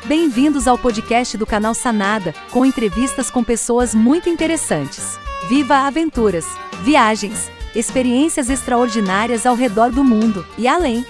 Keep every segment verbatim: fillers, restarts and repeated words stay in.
Bem-vindos ao podcast do canal Sanada, com entrevistas com pessoas muito interessantes. Viva aventuras, viagens, experiências extraordinárias ao redor do mundo e além.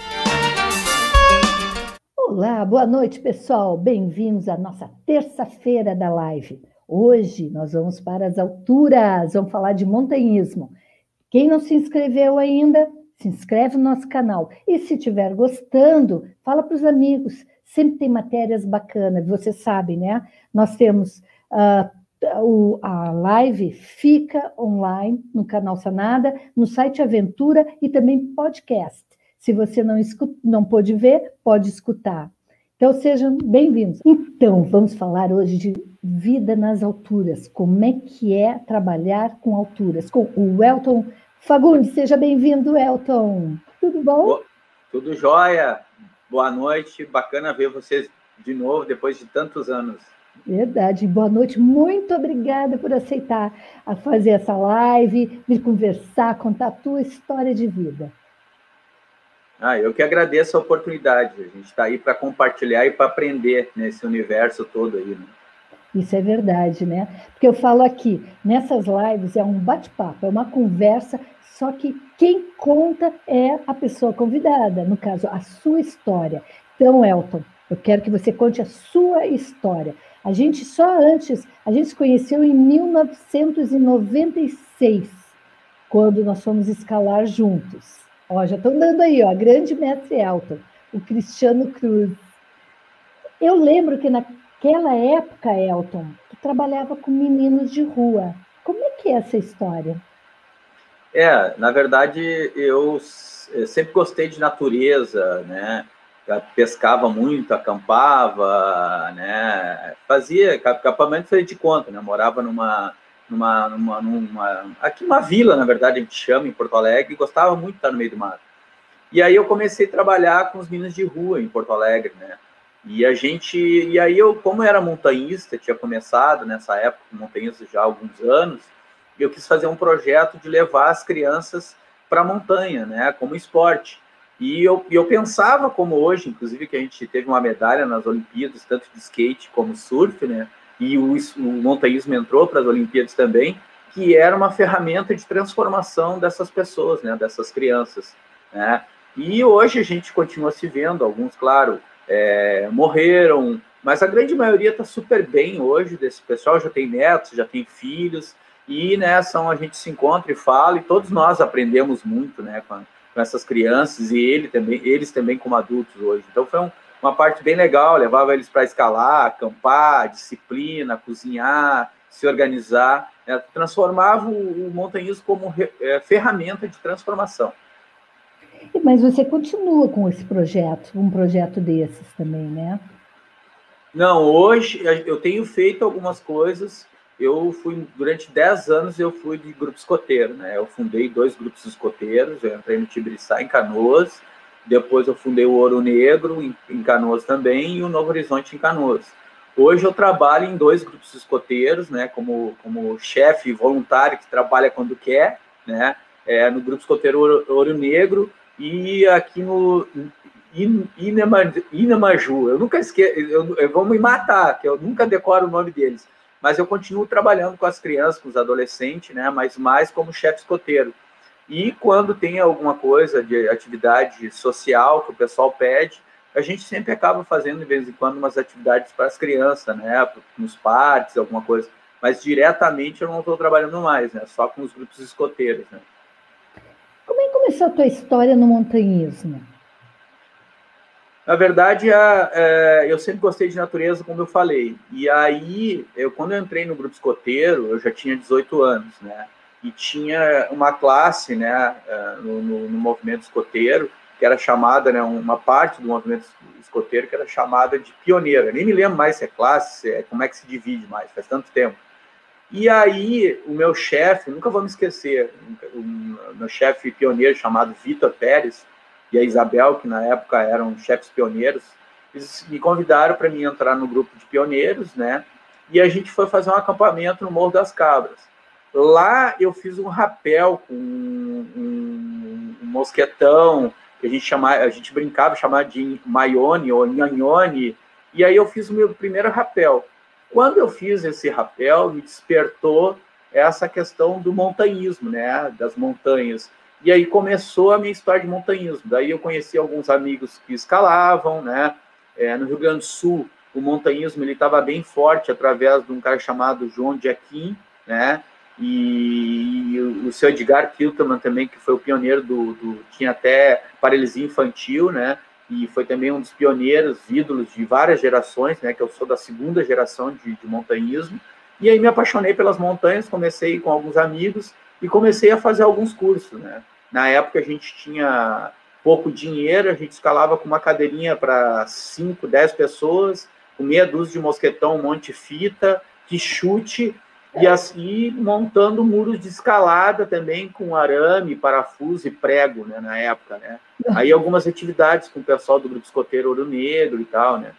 Olá, boa noite, pessoal. Bem-vindos à nossa terça-feira da live. Hoje nós vamos para as alturas, vamos falar de montanhismo. Quem não se inscreveu ainda, se inscreve no nosso canal. E se estiver gostando, fala para os amigos. Sempre tem matérias bacanas, vocês sabem, né? Nós temos uh, o, a live, fica online no canal Sanada, no site Aventura e também podcast. Se você não, escuta, não pôde ver, pode escutar. Então, sejam bem-vindos. Então, vamos falar hoje de vida nas alturas. Como é que é trabalhar com alturas? Com o Elton Fagundes. Seja bem-vindo, Elton. Tudo bom? Boa, tudo jóia. Boa noite. Bacana ver vocês de novo, depois de tantos anos. Verdade. Boa noite. Muito obrigada por aceitar a fazer essa live, vir conversar, contar a tua história de vida. Ah, eu que agradeço a oportunidade. A gente está aí para compartilhar e para aprender nesse universo todo aí, né? Isso é verdade, né? Porque eu falo aqui, nessas lives é um bate-papo, é uma conversa, só que quem conta é a pessoa convidada, no caso, a sua história. Então, Elton, eu quero que você conte a sua história. A gente só antes, a gente se conheceu em mil novecentos e noventa e seis, quando nós fomos escalar juntos. Ó, já estão dando aí, ó, grande mestre Elton, o Cristiano Cruz. Eu lembro que naquela época, Elton, tu trabalhava com meninos de rua. Como é que é essa história? É, na verdade, eu, eu sempre gostei de natureza, né? Eu pescava muito, acampava, né? Fazia acampamento feito de conta, né? Morava numa, numa, numa, numa, aqui uma vila, na verdade, a gente chama em Porto Alegre, e gostava muito de estar no meio do mato. E aí eu comecei a trabalhar com os meninos de rua em Porto Alegre, né? E a gente, e aí eu, como era montanhista, tinha começado nessa época, montanhista já há alguns anos, eu quis fazer um projeto de levar as crianças para a montanha, né, como esporte. E eu, eu pensava, como hoje, inclusive, que a gente teve uma medalha nas Olimpíadas, tanto de skate como surf, né, e o, o montanhismo entrou para as Olimpíadas também, que era uma ferramenta de transformação dessas pessoas, né, dessas crianças, né. E hoje a gente continua se vendo, alguns, claro, é, morreram, mas a grande maioria está super bem hoje, desse pessoal já tem netos, já tem filhos, e né, são, a gente se encontra e fala, e todos nós aprendemos muito, né, com, com essas crianças, e ele também, eles também como adultos hoje. Então foi um, uma parte bem legal, levava eles para escalar, acampar, disciplina, cozinhar, se organizar, né, transformava o, o montanhismo como re, é, ferramenta de transformação. Mas você continua com esse projeto, um projeto desses também, né? Não, hoje eu tenho feito algumas coisas. Eu fui, durante dez anos, eu fui de grupo escoteiro, né? Eu fundei dois grupos escoteiros, eu entrei no Tibiriçá, em Canoas, depois eu fundei o Ouro Negro, em, em Canoas também, e o Novo Horizonte, em Canoas. Hoje eu trabalho em dois grupos escoteiros, né? Como, como chefe voluntário que trabalha quando quer, né? É, no grupo escoteiro Ouro, Ouro Negro e aqui no Inamaju. Eu nunca esqueço, eu, eu vou me matar, que eu nunca decoro o nome deles. Mas eu continuo trabalhando com as crianças, com os adolescentes, né? Mas mais como chefe escoteiro. E quando tem alguma coisa de atividade social que o pessoal pede, a gente sempre acaba fazendo, de vez em quando, umas atividades para as crianças, né? Nos parques, alguma coisa. Mas diretamente eu não estou trabalhando mais, né? Só com os grupos escoteiros, né? Como é que começou a tua história no montanhismo? Na verdade, a, é, eu sempre gostei de natureza, como eu falei. E aí, eu, quando eu entrei no grupo escoteiro, eu já tinha dezoito anos, né? E tinha uma classe, né, no, no, no movimento escoteiro, que era chamada, né, uma parte do movimento escoteiro, que era chamada de pioneira. Eu nem me lembro mais se é classe, se é, como é que se divide mais, faz tanto tempo. E aí, o meu chefe, nunca vou me esquecer, o meu chefe pioneiro, chamado Vitor Pérez, e a Isabel, que na época eram chefes pioneiros, eles me convidaram para mim entrar no grupo de pioneiros, né? E a gente foi fazer um acampamento no Morro das Cabras. Lá eu fiz um rapel com um, um mosquetão, que a gente, chamava, a gente brincava, chamava de maione ou nhanhone, E aí eu fiz o meu primeiro rapel. Quando eu fiz esse rapel, me despertou essa questão do montanhismo, né, das montanhas. E aí começou a minha história de montanhismo. Daí eu conheci alguns amigos que escalavam, né, é, no Rio Grande do Sul, o montanhismo ele estava bem forte através de um cara chamado João Jaquim, né, e, e o seu Edgar Kilterman também, que foi o pioneiro do, do tinha até paralisia infantil, né, e foi também um dos pioneiros, ídolos de várias gerações, né, que eu sou da segunda geração de, de montanhismo. E aí me apaixonei pelas montanhas, comecei com alguns amigos e comecei a fazer alguns cursos, né. Na época a gente tinha pouco dinheiro, a gente escalava com uma cadeirinha para cinco, dez pessoas, com meia dúzia de mosquetão, um monte de fita, que chute, e assim montando muros de escalada também com arame, parafuso e prego, né, na época, né. Aí algumas atividades com o pessoal do Grupo Escoteiro Ouro Negro e tal, né.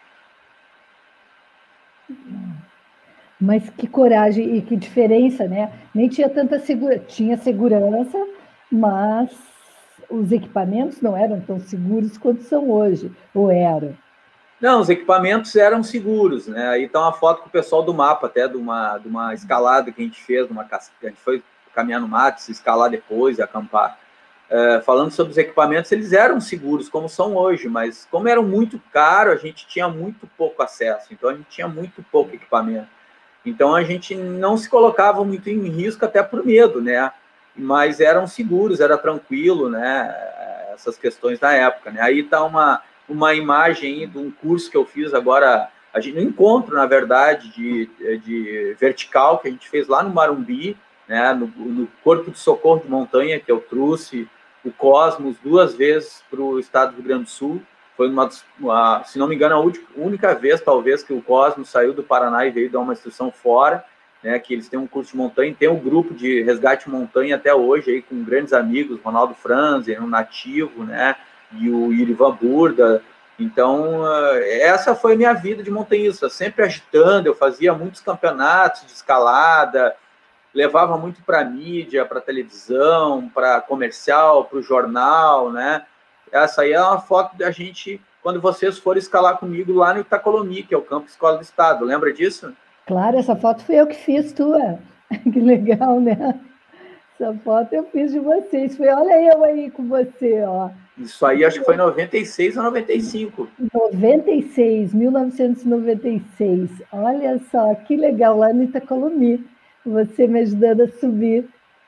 Mas que coragem e que diferença, né? Nem tinha tanta segurança, tinha segurança, mas os equipamentos não eram tão seguros quanto são hoje, ou eram? Não, os equipamentos eram seguros, né? Aí tá uma foto com o pessoal do mapa, até de uma, de uma escalada que a gente fez, uma, a gente foi caminhar no mato, se escalar depois, acampar. É, falando sobre os equipamentos, eles eram seguros, como são hoje, mas como eram muito caros, a gente tinha muito pouco acesso, então a gente tinha muito pouco equipamento. Então a gente não se colocava muito em risco, até por medo, né? Mas eram seguros, era tranquilo, né? Essas questões da época, né? Aí tá uma, uma imagem de um curso que eu fiz agora, a gente, um encontro, na verdade, de, de vertical que a gente fez lá no Marumbi, né? No, no Corpo de Socorro de Montanha, que eu trouxe o Cosmos duas vezes para o estado do Rio Grande do Sul. Foi, uma, uma, se não me engano, a única vez, talvez, que o Cosmos saiu do Paraná e veio dar uma instrução fora, né, que eles têm um curso de montanha, tem um grupo de resgate montanha até hoje, aí, com grandes amigos, Ronaldo Franzen, um nativo, né, e o Irivan Burda. Então, essa foi a minha vida de montanhista, sempre agitando, eu fazia muitos campeonatos de escalada, levava muito para a mídia, para a televisão, para comercial, para o jornal, né. Essa aí é uma foto da gente, quando vocês forem escalar comigo lá no Itacolomi, que é o Campo Escola do Estado. Lembra disso? Claro, essa foto fui eu que fiz, tua. Que legal, né? Essa foto eu fiz de vocês. Foi, olha eu aí com você, ó. Isso aí acho que foi em noventa e seis ou noventa e cinco. noventa e seis, mil novecentos e noventa e seis. Olha só, que legal, lá no Itacolomi. Você me ajudando a subir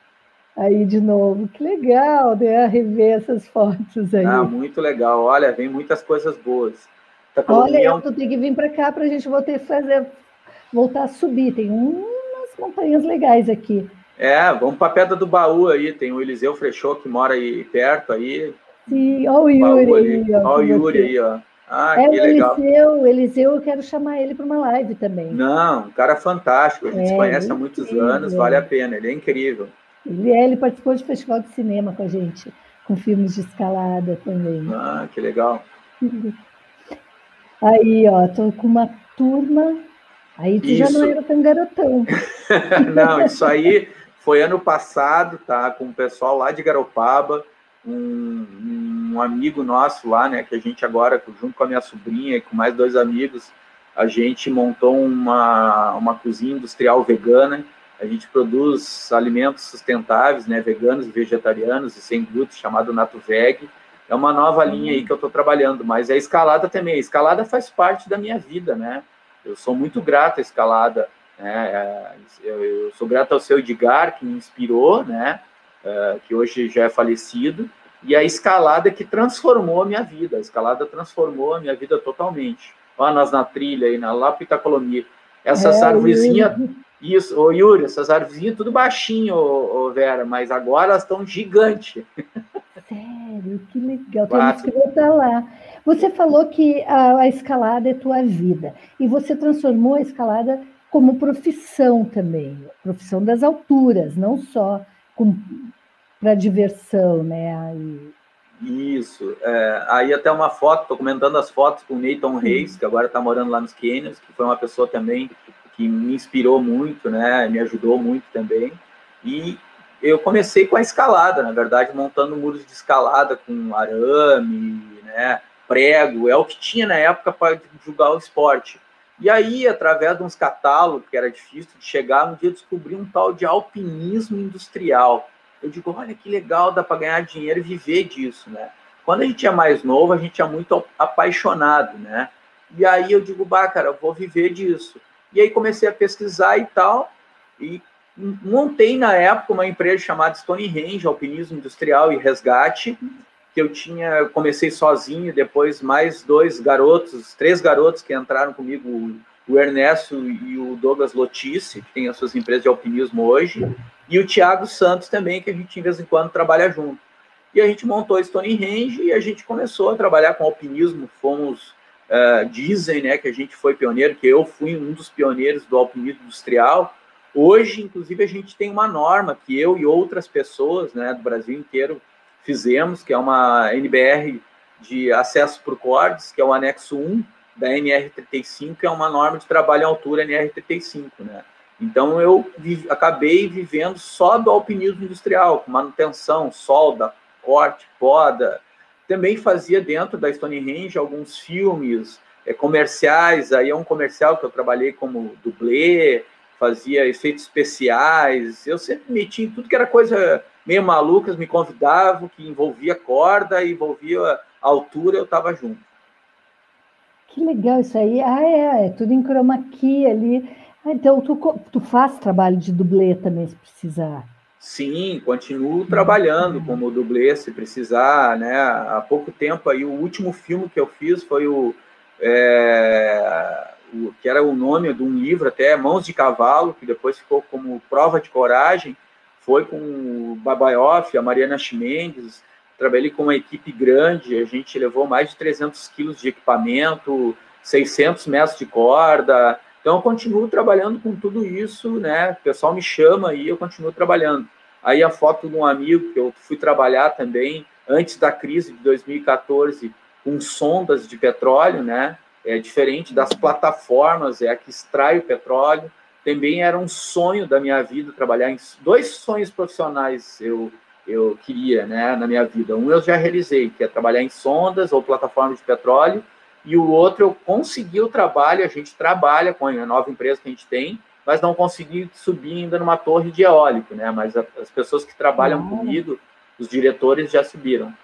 aí de novo. Que legal, né? Rever essas fotos aí. Ah, muito legal. Olha, vem muitas coisas boas. Olha, eu tu tem que vir para cá para a gente voltar a fazer, voltar a subir. Tem umas montanhas legais aqui. É, vamos para a Pedra do Baú aí. Tem o Eliseu Frechot que mora aí perto aí. Sim, olha o Yuri aí. Olha o Yuri aí, ó. Ah, é que o legal. Eliseu, Eliseu, eu quero chamar ele para uma live também. Não, um cara fantástico. A gente é, se conhece há muitos incrível. anos, vale a pena. Ele é incrível. Ele, é, ele participou de festival de cinema com a gente, com filmes de escalada também. Ah, que legal. Aí, ó, tô com uma turma. Aí tu isso. já não era tão garotão. Não, isso aí foi ano passado, tá? Com o pessoal lá de Garopaba, um, um amigo nosso lá, né? Que a gente agora, junto com a minha sobrinha e com mais dois amigos, a gente montou uma, uma cozinha industrial vegana. A gente produz alimentos sustentáveis, né? Veganos e vegetarianos e sem glúten, chamado NatoVeg. É uma nova linha aí que eu estou trabalhando, mas a escalada também. A escalada faz parte da minha vida, né? Eu sou muito grato à escalada, né? Eu sou grato ao seu Edgar, que me inspirou, né? Que hoje já é falecido, e a escalada que transformou a minha vida. A escalada transformou a minha vida totalmente. Olha nós na trilha aí, na lá pro Itacolomi. Essas é, arvorezinhas... Isso, ô Yuri, essas arvorezinhas tudo baixinho, ô, ô Vera, mas agora elas estão gigantes. Sério, que legal, temos que voltar lá. Você falou que a, a escalada é tua vida, e você transformou a escalada como profissão também, profissão das alturas, não só para diversão, né? Aí... Isso, é, aí até uma foto, estou comentando as fotos com o Nathan Reis, que agora está morando lá nos Canyons, que foi uma pessoa também que me inspirou muito, né? Me ajudou muito também, e eu comecei com a escalada, na verdade, montando muros de escalada com arame, né, prego, é o que tinha na época para divulgar o esporte. E aí, através de uns catálogos, que era difícil de chegar, um dia eu descobri um tal de alpinismo industrial. Eu digo, olha que legal, dá para ganhar dinheiro e viver disso, né? Quando a gente é mais novo, a gente é muito apaixonado, né? E aí eu digo, bah, cara, eu vou viver disso. E aí comecei a pesquisar e tal, e montei na época uma empresa chamada Stonehenge, Alpinismo Industrial e Resgate, que eu tinha, eu comecei sozinho, depois mais dois garotos, três garotos que entraram comigo, o Ernesto e o Douglas Lotice, que tem as suas empresas de alpinismo hoje, e o Thiago Santos também, que a gente de vez em quando trabalha junto. E a gente montou a Stonehenge e a gente começou a trabalhar com alpinismo, fomos, uh, dizem, né, que a gente foi pioneiro, que eu fui um dos pioneiros do alpinismo industrial. Hoje, inclusive, a gente tem uma norma que eu e outras pessoas, né, do Brasil inteiro, fizemos, que é uma N B R de acesso por cordas, que é o anexo um da N R trinta e cinco, que é uma norma de trabalho em altura N R trinta e cinco, né? Então, eu vi, acabei vivendo só do alpinismo industrial, com manutenção, solda, corte, poda. Também fazia dentro da Stonehenge alguns filmes é, comerciais, aí é um comercial que eu trabalhei como dublê, fazia efeitos especiais, eu sempre meti em tudo que era coisa meio malucas, me convidavam, que envolvia corda, envolvia a altura, eu estava junto. Que legal isso aí. Ah, é, é tudo em chroma key ali. Ah, então, tu, tu faz trabalho de dublê também, se precisar. Sim, continuo trabalhando uhum. como dublê, se precisar, né? Há pouco tempo aí, o último filme que eu fiz foi o... É, o que era o nome de um livro até, Mãos de Cavalo, que depois ficou como Prova de Coragem, foi com o Babaioff, a Mariana Chimendes, trabalhei com uma equipe grande, a gente levou mais de trezentos quilos de equipamento, seiscentos metros de corda, então eu continuo trabalhando com tudo isso, né, o pessoal me chama e eu continuo trabalhando. Aí a foto de um amigo que eu fui trabalhar também, antes da crise de dois mil e quatorze, com sondas de petróleo, né, é diferente das plataformas, é a que extrai o petróleo. Também era um sonho da minha vida trabalhar em dois sonhos profissionais eu, eu queria, né, na minha vida. Um eu já realizei, que é trabalhar em sondas ou plataformas de petróleo, e o outro eu consegui o trabalho, a gente trabalha com a nova empresa que a gente tem, mas não consegui subir ainda numa torre de eólico, né, mas a, as pessoas que trabalham ah. comigo, os diretores já subiram.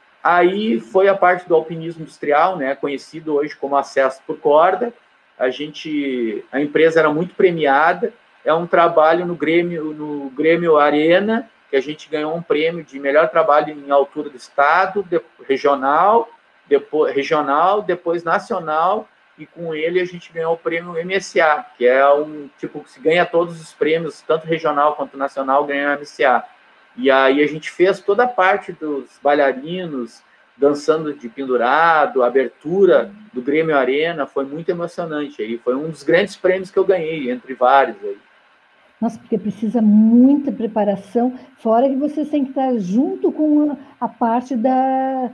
Aí foi a parte do alpinismo industrial, né, conhecido hoje como acesso por corda. A gente, a empresa era muito premiada, é um trabalho no Grêmio, no Grêmio Arena, que a gente ganhou um prêmio de melhor trabalho em altura do estado, de, regional, depois, regional, depois nacional, e com ele a gente ganhou o prêmio M S A, que é um tipo que se ganha todos os prêmios, tanto regional quanto nacional, ganha o M S A. E aí a gente fez toda a parte dos bailarinos, dançando de pendurado, a abertura do Grêmio Arena, foi muito emocionante. Aí foi um dos grandes prêmios que eu ganhei, entre vários. Aí. Nossa, porque precisa muita preparação, fora que vocês têm que estar junto com a parte da,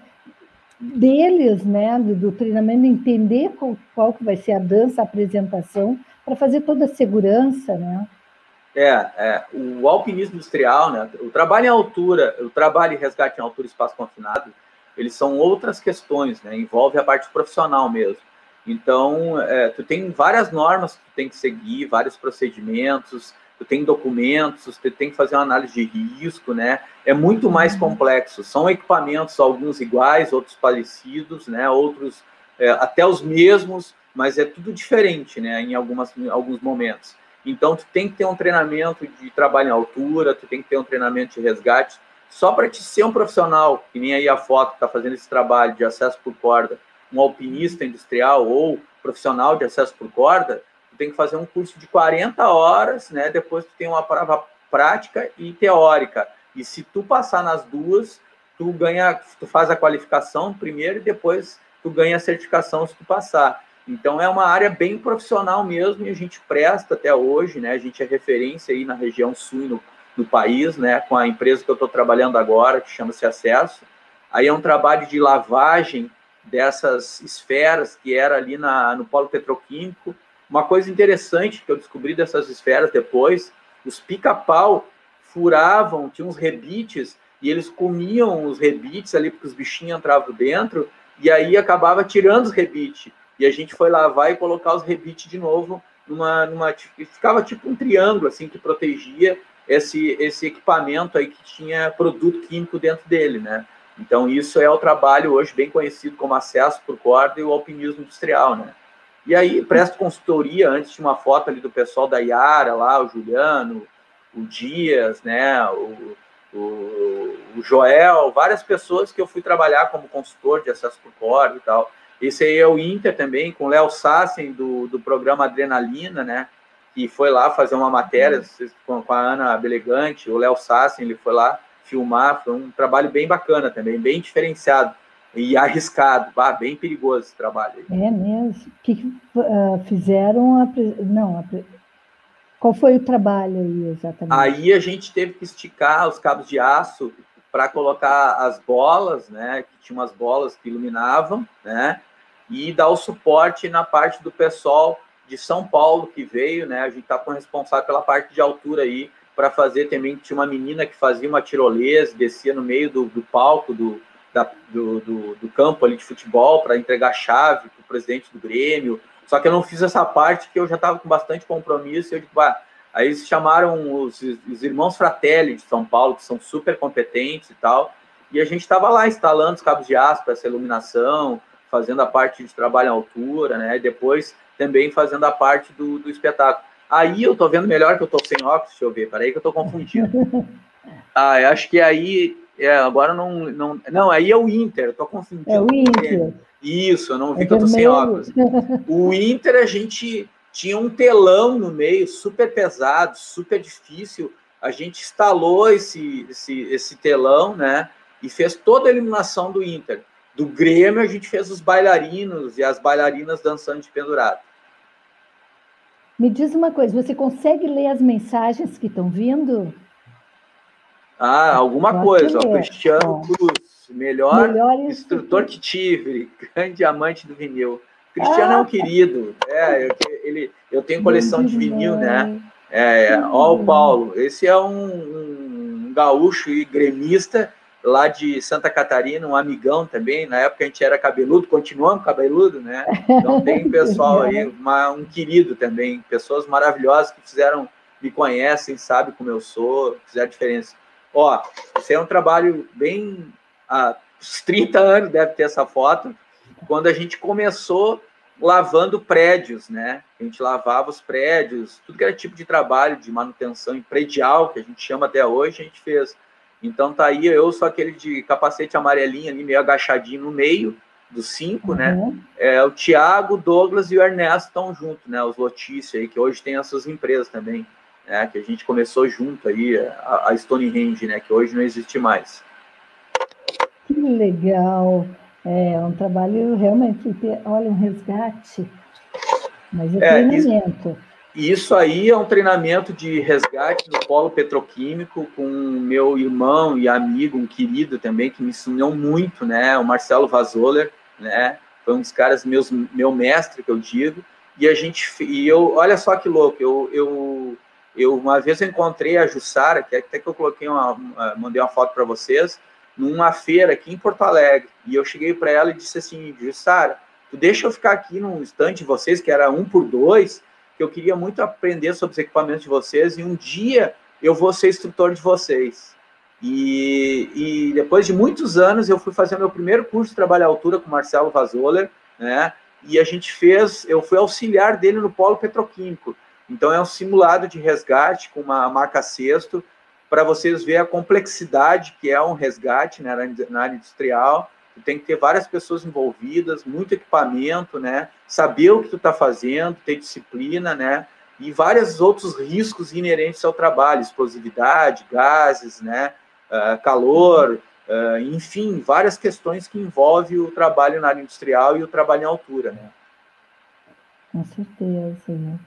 deles, né, do, do treinamento, entender qual, qual que vai ser a dança, a apresentação, para fazer toda a segurança, né? É, é, o alpinismo industrial, né, o trabalho em altura, o trabalho em resgate em altura e espaço confinado, eles são outras questões, né, envolve a parte profissional mesmo. Então, é, tu tem várias normas que tu tem que seguir, vários procedimentos, tu tem documentos, tu tem que fazer uma análise de risco, né, é muito mais complexo. São equipamentos, alguns iguais, outros parecidos, né, outros é, até os mesmos, mas é tudo diferente, né, em, algumas, em alguns momentos. Então, tu tem que ter um treinamento de trabalho em altura, tu tem que ter um treinamento de resgate, só para te ser um profissional, que nem aí a foto que está fazendo esse trabalho de acesso por corda, um alpinista industrial ou profissional de acesso por corda, tu tem que fazer um curso de quarenta horas, né? Depois tu tem uma prova prática e teórica. E se tu passar nas duas, tu ganha, tu faz a qualificação primeiro e depois tu ganha a certificação se tu passar. Então, é uma área bem profissional mesmo e a gente presta até hoje, né? A gente é referência aí na região sul do, do país, né? Com a empresa que eu estou trabalhando agora, que chama-se Acesso. Aí é um trabalho de lavagem dessas esferas que era ali na, no polo petroquímico. Uma coisa interessante que eu descobri dessas esferas depois, os pica-pau furavam, tinha uns rebites, e eles comiam os rebites ali, porque os bichinhos entravam dentro, e aí acabava tirando os rebites, e a gente foi lavar e colocar os rebites de novo, numa, numa, ficava tipo um triângulo, assim, que protegia esse, esse equipamento aí que tinha produto químico dentro dele, né? Então, isso é o trabalho hoje bem conhecido como acesso por corda e o alpinismo industrial, né? E aí, presto consultoria, antes tinha uma foto ali do pessoal da Iara lá, o Juliano, o Dias, né, o, o, o Joel, várias pessoas que eu fui trabalhar como consultor de acesso por corda e tal. Esse aí é o Inter também, com o Léo Sassen, do, do programa Adrenalina, né, que foi lá fazer uma matéria com, com a Ana Belegante, o Léo Sassen, ele foi lá filmar, foi um trabalho bem bacana também, bem diferenciado e arriscado, bah, bem perigoso esse trabalho aí. É mesmo? O que, que uh, fizeram? A, não, a, qual foi o trabalho aí exatamente? Aí a gente teve que esticar os cabos de aço para colocar as bolas, né, que tinha umas bolas que iluminavam, né, e dar o suporte na parte do pessoal de São Paulo que veio, né, a gente está com o responsável pela parte de altura aí, para fazer também, tinha uma menina que fazia uma tirolesa, descia no meio do, do palco do, da, do, do, do campo ali de futebol para entregar chave para o presidente do Grêmio, só que eu não fiz essa parte que eu já estava com bastante compromisso, e eu digo, bah, aí eles chamaram os, os irmãos Fratelli de São Paulo, que são super competentes e tal, e a gente estava lá instalando os cabos de aço para essa iluminação, fazendo a parte de trabalho em altura, né, e depois também fazendo a parte do, do espetáculo. Aí eu tô vendo melhor que eu tô sem óculos, deixa eu ver, peraí que eu tô confundindo. Ah, eu acho que aí, é, agora não, não... Não, aí é o Inter, eu tô confundindo. É o Inter. Isso, eu não vi é que eu tô sem vermelho. óculos. O Inter, a gente tinha um telão no meio, super pesado, super difícil. A gente instalou esse, esse, esse telão, né, e fez toda a iluminação do Inter. Do Grêmio, a gente fez os bailarinos e as bailarinas dançando de pendurado. Me diz uma coisa, você consegue ler as mensagens que estão vindo? Ah, alguma Pode coisa. ler. Ó, Cristiano Ó. Cruz, melhor Melhor instrutor que tive, grande amante do vinil. Cristiano ah. é um querido. É, eu, ele, eu tenho coleção de vinil, né? É, ó, o Paulo, esse é um, um gaúcho e gremista lá de Santa Catarina, um amigão também. Na época a gente era cabeludo, continuamos cabeludo, né? Então tem pessoal aí, uma, um querido também, pessoas maravilhosas que fizeram, me conhecem, sabem como eu sou, fizeram diferença. Ó, esse é um trabalho bem... Há uns trinta anos deve ter essa foto, quando a gente começou lavando prédios, né? A gente lavava os prédios, tudo que era tipo de trabalho de manutenção em predial, que a gente chama até hoje, a gente fez. Então tá aí, eu sou aquele de capacete amarelinho ali, meio agachadinho no meio dos cinco, uhum. né? É, o Thiago, o Douglas e o Ernesto estão juntos, né? Os Lotícia aí, que hoje tem essas empresas também, né? Que a gente começou junto aí, a, a Stonehenge, né? Que hoje não existe mais. Que legal! É um trabalho realmente, olha, um resgate, mas é, é treinamento. Isso, isso aí é um treinamento de resgate no polo petroquímico com meu irmão e amigo, um querido também, que me ensinou muito, né? O Marcelo Vazoller, né? Foi um dos caras, meus, meu mestre, que eu digo, e a gente, e eu, olha só que louco, eu, eu, eu uma vez eu encontrei a Jussara, que até que eu coloquei uma, uma mandei uma foto para vocês, numa feira aqui em Porto Alegre, e eu cheguei para ela e disse assim, Jussara, tu deixa eu ficar aqui num stand de vocês, que era um por dois, que eu queria muito aprender sobre os equipamentos de vocês, e um dia eu vou ser instrutor de vocês. E, e depois de muitos anos, eu fui fazer meu primeiro curso de trabalho à altura com o Marcelo Vazoller, né, e a gente fez, eu fui auxiliar dele no polo petroquímico. Então é um simulado de resgate com uma marca Sexto, para vocês verem a complexidade que é um resgate, né, na área industrial. Tu tem que ter várias pessoas envolvidas, muito equipamento, né, saber o que tu está fazendo, ter disciplina, né, e vários outros riscos inerentes ao trabalho, explosividade, gases, né, uh, calor, uh, enfim, várias questões que envolvem o trabalho na área industrial e o trabalho em altura, né. Com certeza, né.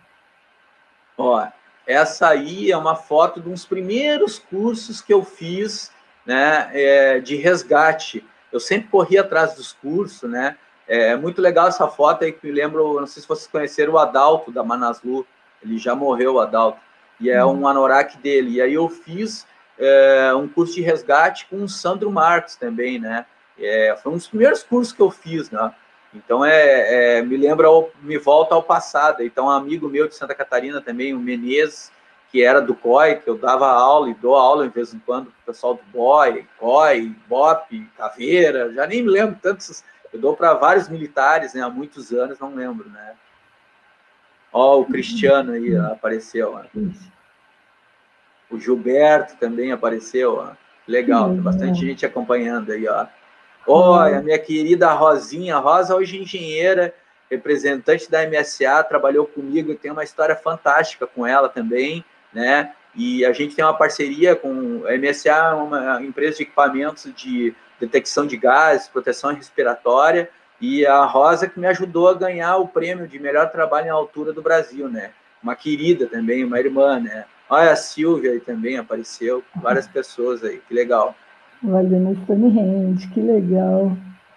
Ó, essa aí é uma foto de uns primeiros cursos que eu fiz, né, é, de resgate. Eu sempre corri atrás dos cursos, né? É muito legal essa foto aí que me lembra, não sei se vocês conheceram o Adalto da Manaslu, ele já morreu, o Adalto, e é um anorak dele. E aí eu fiz é, um curso de resgate com o Sandro Marques também, né? É, foi um dos primeiros cursos que eu fiz, né? Então, é, é, me lembra, me volta ao passado. Então, um amigo meu de Santa Catarina também, o Menezes, que era do C O I, que eu dava aula e dou aula de vez em quando para o pessoal do B O I, C O I, B O P, Caveira, já nem me lembro tantos, eu dou para vários militares, né, há muitos anos, não lembro, né. Ó, o Cristiano aí ó, apareceu, ó. O Gilberto também apareceu, ó. Legal, tem bastante gente acompanhando aí, ó. Olha, a minha querida Rosinha, Rosa hoje engenheira, representante da M S A, trabalhou comigo, tem uma história fantástica com ela também, né? E a gente tem uma parceria com a M S A, uma empresa de equipamentos de detecção de gases, proteção respiratória, e a Rosa que me ajudou a ganhar o prêmio de melhor trabalho em altura do Brasil, né? Uma querida também, uma irmã, né? Olha, a Silvia aí também apareceu, várias pessoas aí, que legal. Valena Stonehenge, que legal.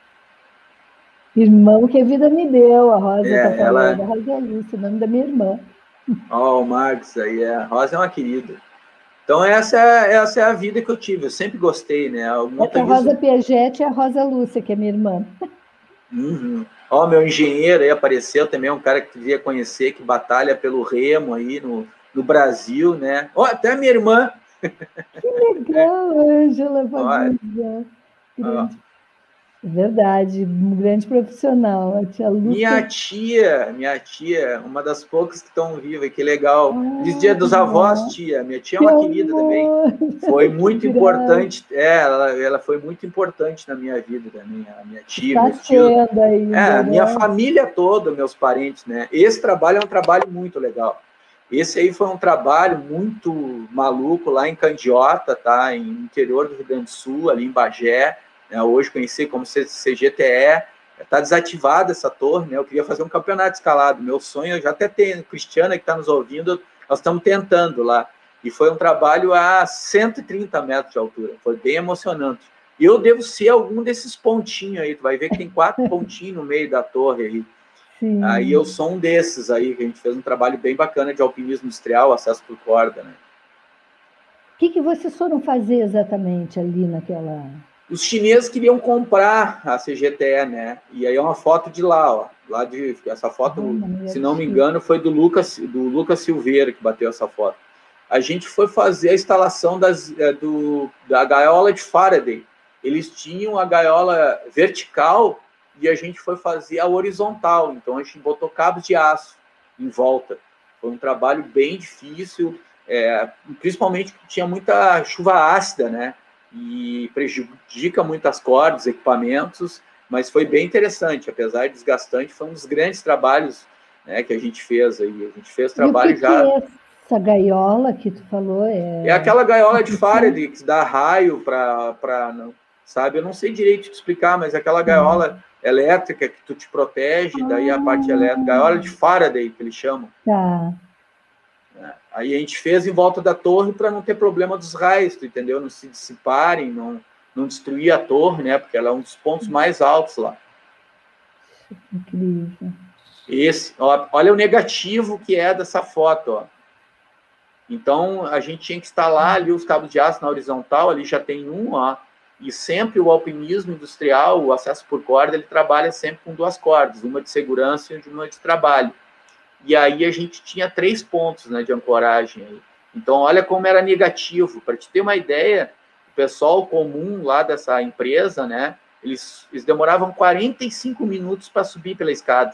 Irmão que a vida me deu, a Rosa é, tá falando, ela... a Rosa é Alice, o nome da minha irmã. Ó, oh, o Marcos aí, é. A Rosa é uma querida. Então, essa é, essa é a vida que eu tive, eu sempre gostei, né? O montanhismo... Essa Rosa Piaget é a Rosa Lúcia, que é minha irmã. Uhum. Ó, meu engenheiro aí apareceu também, um cara que tu devia conhecer, que batalha pelo remo aí no, no Brasil, né? Ó, até a minha irmã. Que legal, Ângela Fagundes. Grande... Verdade, um grande profissional, a tia Lúcia. Minha tia, minha tia, uma das poucas que estão vivas, que legal. Ah, Diz Dia dos Avós, tia. Minha tia é uma querida amor. também. Foi muito importante, é, ela, ela foi muito importante na minha vida também, a minha tia, tá meus tios. Ainda, é, a minha né? família toda, meus parentes, né? Esse trabalho é um trabalho muito legal. Esse aí foi um trabalho muito maluco lá em Candiota, tá? Em interior do Rio Grande do Sul, ali em Bagé. Né, hoje conheci como C G T E, está desativada essa torre, né, eu queria fazer um campeonato escalado, meu sonho, eu já até tenho, Cristiana que está nos ouvindo, nós estamos tentando lá, e foi um trabalho a cento e trinta metros de altura, foi bem emocionante, e eu devo ser algum desses pontinhos aí, tu vai ver que tem quatro pontinhos no meio da torre aí, Sim. Aí eu sou um desses aí, que a gente fez um trabalho bem bacana de alpinismo industrial, acesso por corda, né. O que, que vocês foram fazer exatamente ali naquela... Os chineses queriam comprar a C G T E, né? E aí é uma foto de lá, ó. Lá de essa foto, ah, se não me engano, foi do Lucas, do Lucas Silveira que bateu essa foto. A gente foi fazer a instalação das, do, da gaiola de Faraday. Eles tinham a gaiola vertical e a gente foi fazer a horizontal. Então a gente botou cabos de aço em volta. Foi um trabalho bem difícil, é, principalmente porque tinha muita chuva ácida, né? E prejudica muito as cordas, equipamentos, mas foi bem interessante, apesar de desgastante, foi um dos grandes trabalhos, né, que a gente fez aí. A gente fez trabalho e o que já. Que é essa gaiola que tu falou? É, é aquela gaiola de Faraday que dá raio para, sabe? Eu não sei direito te explicar, mas aquela gaiola ah. elétrica que tu te protege, ah. daí a parte elétrica, gaiola de Faraday que eles chamam. Tá. Aí a gente fez em volta da torre para não ter problema dos raios, tu entendeu? Não se dissiparem, não, não destruir a torre, né? Porque ela é um dos pontos mais altos lá. Incrível. Esse, ó, olha o negativo que é dessa foto, ó. Então, a gente tinha que instalar ali os cabos de aço na horizontal, ali já tem um, ó. E sempre o alpinismo industrial, o acesso por corda, ele trabalha sempre com duas cordas, uma de segurança e uma de trabalho. E aí a gente tinha três pontos, né, de ancoragem. Aí. Então, olha como era negativo. Para te ter uma ideia, o pessoal comum lá dessa empresa, né, eles, eles demoravam quarenta e cinco minutos para subir pela escada.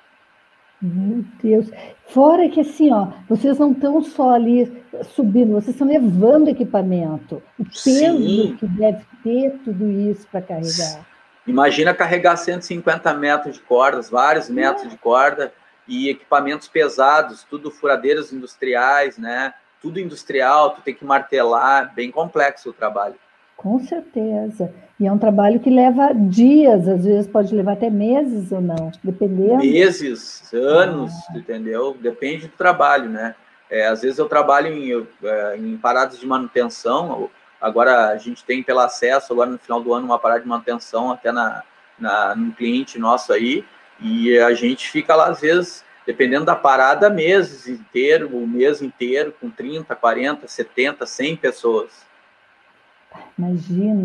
Meu Deus. Fora que assim, ó, vocês não estão só ali subindo, vocês estão levando equipamento. O peso Sim. que deve ter tudo isso para carregar. Imagina carregar cento e cinquenta metros de cordas, vários metros é. de corda, e equipamentos pesados, tudo furadeiras industriais, né? Tudo industrial, tu tem que martelar, bem complexo o trabalho. Com certeza. E é um trabalho que leva dias, às vezes pode levar até meses ou não, dependendo. Meses, anos, ah. entendeu? Depende do trabalho, né? É, às vezes eu trabalho em, em paradas de manutenção, agora a gente tem pelo acesso, agora no final do ano, uma parada de manutenção até na, na, num cliente nosso aí, e a gente fica lá, às vezes, dependendo da parada, meses inteiro, o mês inteiro, com trinta, quarenta, setenta, cem pessoas. Imagina.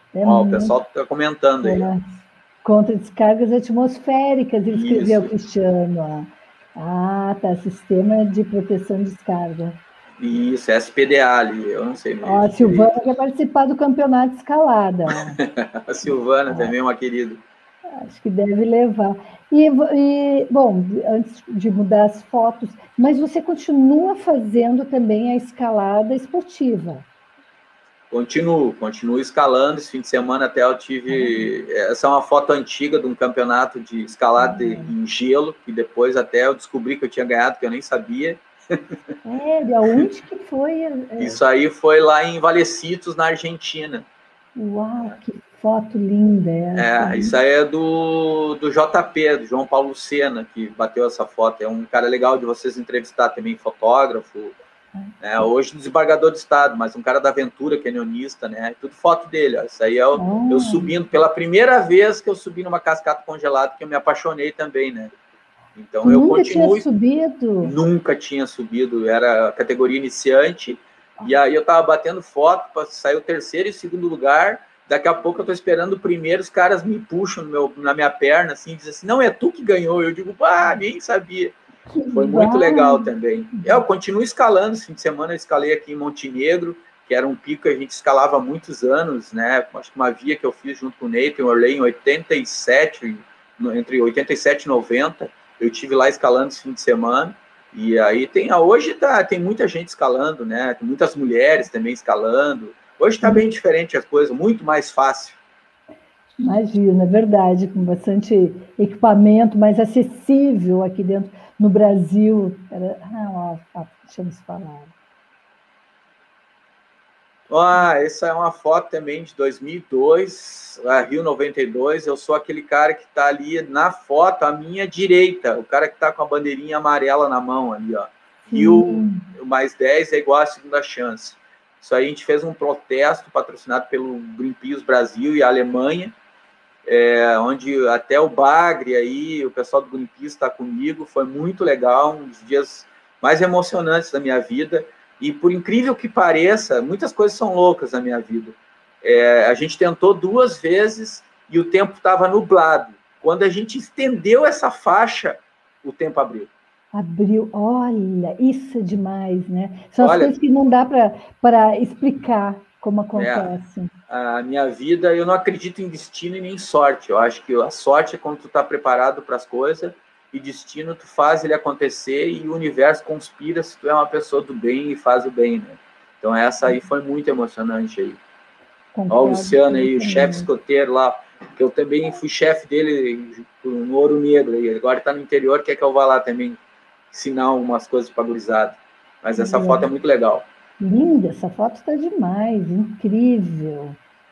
É Ó, o muito, pessoal está comentando aí. é, contra descargas atmosféricas, ele escreveu, Isso. Cristiano. ó. Ah, tá, sistema de proteção de descarga. Isso, S P D A ali, eu não sei Ó, a mesmo Silvana direito. quer participar do campeonato de escalada. Ó. A Silvana também, uma querida. Acho que deve levar. E, e, bom, antes de mudar as fotos, mas você continua fazendo também a escalada esportiva? Continuo, continuo escalando. Esse fim de semana até eu tive... Essa é uma foto antiga de um campeonato de escalada em gelo, que depois até eu descobri que eu tinha ganhado, que eu nem sabia. Sério? Aonde que foi? Isso aí foi lá em Valecitos, na Argentina. Uau, que foto linda essa. É, isso aí é do, do J P, do João Paulo Sena, que bateu essa foto. É um cara legal de vocês entrevistar também, fotógrafo. É, hoje desembargador de Estado, mas um cara da aventura, canionista, né? Tudo foto dele. Ó. Isso aí é eu, Oh. eu subindo, pela primeira vez que eu subi numa cascata congelada, que eu me apaixonei também, né? Então Tu eu nunca continuo. Tinha subido? Nunca tinha subido, era categoria iniciante. E aí eu tava batendo foto para sair o terceiro e segundo lugar. Daqui a pouco eu tô esperando o primeiro, os caras me puxam no meu, na minha perna, assim, dizem assim, não, é tu que ganhou. Eu digo, ah, nem sabia. Foi muito legal também. Eu continuo escalando, esse fim de semana eu escalei aqui em Montenegro, que era um pico que a gente escalava há muitos anos, né? Acho que uma via que eu fiz junto com o Nathan Orley em oitenta e sete, entre oitenta e sete e noventa, eu tive lá escalando esse fim de semana. E aí tem, hoje tá, tem muita gente escalando, né? Tem muitas mulheres também escalando. Hoje está bem diferente as coisas, muito mais fácil. Imagina, é verdade, com bastante equipamento, mais acessível aqui dentro, no Brasil. Era... Ah, ó, deixamos falar. Ah, essa é uma foto também de dois mil e dois, a Rio noventa e dois. Eu sou aquele cara que está ali na foto, à minha direita, o cara que está com a bandeirinha amarela na mão ali, ó. Rio mais dez é igual a segunda chance. Isso aí a gente fez um protesto patrocinado pelo Greenpeace Brasil e a Alemanha, é, onde até o Bagre aí, o pessoal do Greenpeace está comigo. Foi muito legal, um dos dias mais emocionantes da minha vida. E por incrível que pareça, muitas coisas são loucas na minha vida. É, a gente tentou duas vezes e o tempo estava nublado. Quando a gente estendeu essa faixa, o tempo abriu. Abriu, olha, isso é demais, né? São olha, as coisas que não dá para explicar como acontecem. É, a minha vida, eu não acredito em destino e nem sorte. Eu acho que a sorte é quando tu está preparado para as coisas, e destino tu faz ele acontecer e o universo conspira se tu é uma pessoa do bem e faz o bem, né? Então essa aí foi muito emocionante aí. Ó, o Luciano aí, o chefe escoteiro lá, que eu também fui chefe dele no Ouro Negro, aí agora está no interior, quer que eu vá lá também ensinar umas coisas para gurizada. Mas essa é. foto é muito legal. Linda, essa foto está demais, incrível.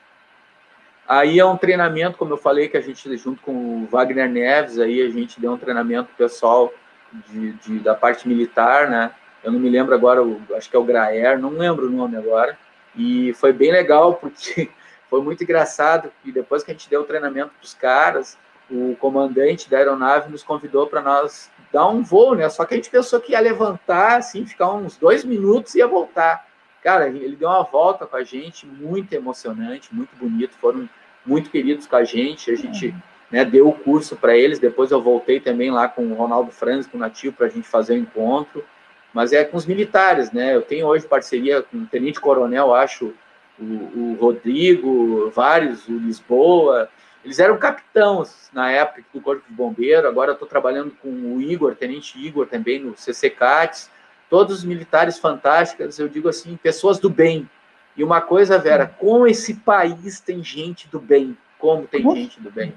Aí é um treinamento, como eu falei, que a gente, junto com o Wagner Neves, aí a gente deu um treinamento pessoal de, de, da parte militar, né? Eu não me lembro agora, acho que é o Graer, não lembro o nome agora. E foi bem legal, porque foi muito engraçado. E depois que a gente deu o treinamento para os caras, o comandante da aeronave nos convidou para nós dar um voo, né? Só que a gente pensou que ia levantar, assim, ficar uns dois minutos e ia voltar. Cara, ele deu uma volta com a gente, muito emocionante, muito bonito, foram muito queridos com a gente, a gente né, deu o curso para eles, depois eu voltei também lá com o Ronaldo Franz, com o Nativo, para a gente fazer o encontro, mas é com os militares, né? Eu tenho hoje parceria com o Tenente Coronel, acho, o, o Rodrigo, vários, o Lisboa, eles eram capitãos na época do Corpo de Bombeiro, agora eu estou trabalhando com o Igor, Tenente Igor também, no C C CATS, todos os militares fantásticos, eu digo assim, pessoas do bem. E uma coisa, Vera, como esse país tem gente do bem, como tem como? gente do bem.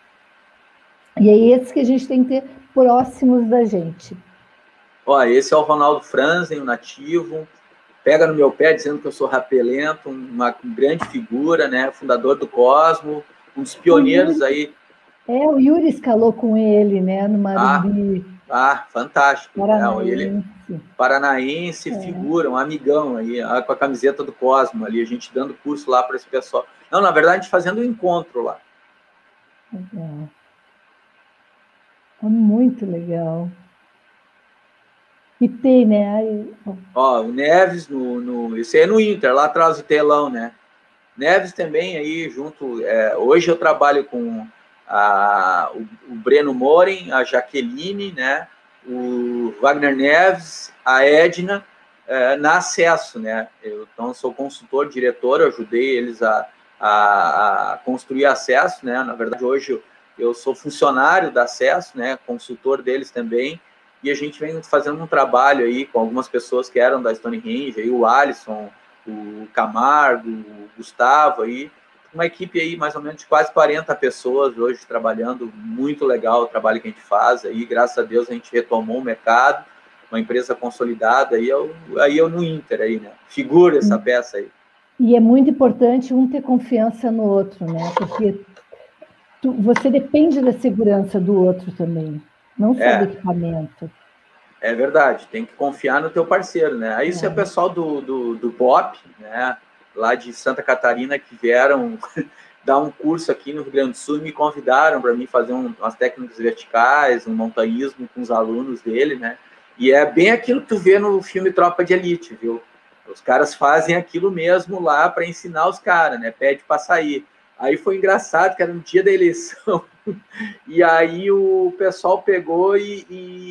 E é esses que a gente tem que ter próximos da gente. Ó, esse é o Ronaldo Franzen, o nativo, pega no meu pé dizendo que eu sou rapelento, uma grande figura, né, fundador do Cosmo, um dos pioneiros aí. É, o Yuri escalou com ele, né, no Marumbi. Ah, ah fantástico. Paranaense. É, ele, paranaense, é. figura, um amigão aí, com a camiseta do Cosmo ali, a gente dando curso lá para esse pessoal. Não, na verdade, a gente fazendo um encontro lá. Legal. É muito legal. E tem, né? Ó, o Neves, no, no, esse aí é no Inter, lá atrás do telão, né? Neves também aí junto, é, hoje eu trabalho com a, o, o Breno Moren, a Jaqueline, né, o Wagner Neves, a Edna, é, na Acesso, né, eu então, sou consultor, diretor, eu ajudei eles a, a, a construir Acesso, né, na verdade hoje eu, eu sou funcionário da Acesso, né, consultor deles também, e a gente vem fazendo um trabalho aí com algumas pessoas que eram da Stonehenge, aí o Alisson, o Camargo, o Gustavo, aí, uma equipe aí mais ou menos de quase quarenta pessoas hoje trabalhando, muito legal o trabalho que a gente faz, aí graças a Deus a gente retomou o mercado, uma empresa consolidada, aí eu, aí eu no Inter, aí, né? Figura essa peça aí. E é muito importante um ter confiança no outro, né? Porque tu, você depende da segurança do outro também, não só é. do equipamento. É verdade, tem que confiar no teu parceiro, né? Aí isso é o pessoal do, do, do B O P, né? Lá de Santa Catarina, que vieram dar um curso aqui no Rio Grande do Sul e me convidaram para mim fazer um, umas técnicas verticais, um montanhismo com os alunos dele, né? E é bem aquilo que tu vê no filme Tropa de Elite, viu? Os caras fazem aquilo mesmo lá para ensinar os caras, né? Pede para sair. Aí foi engraçado, que era no dia da eleição, e aí o pessoal pegou e,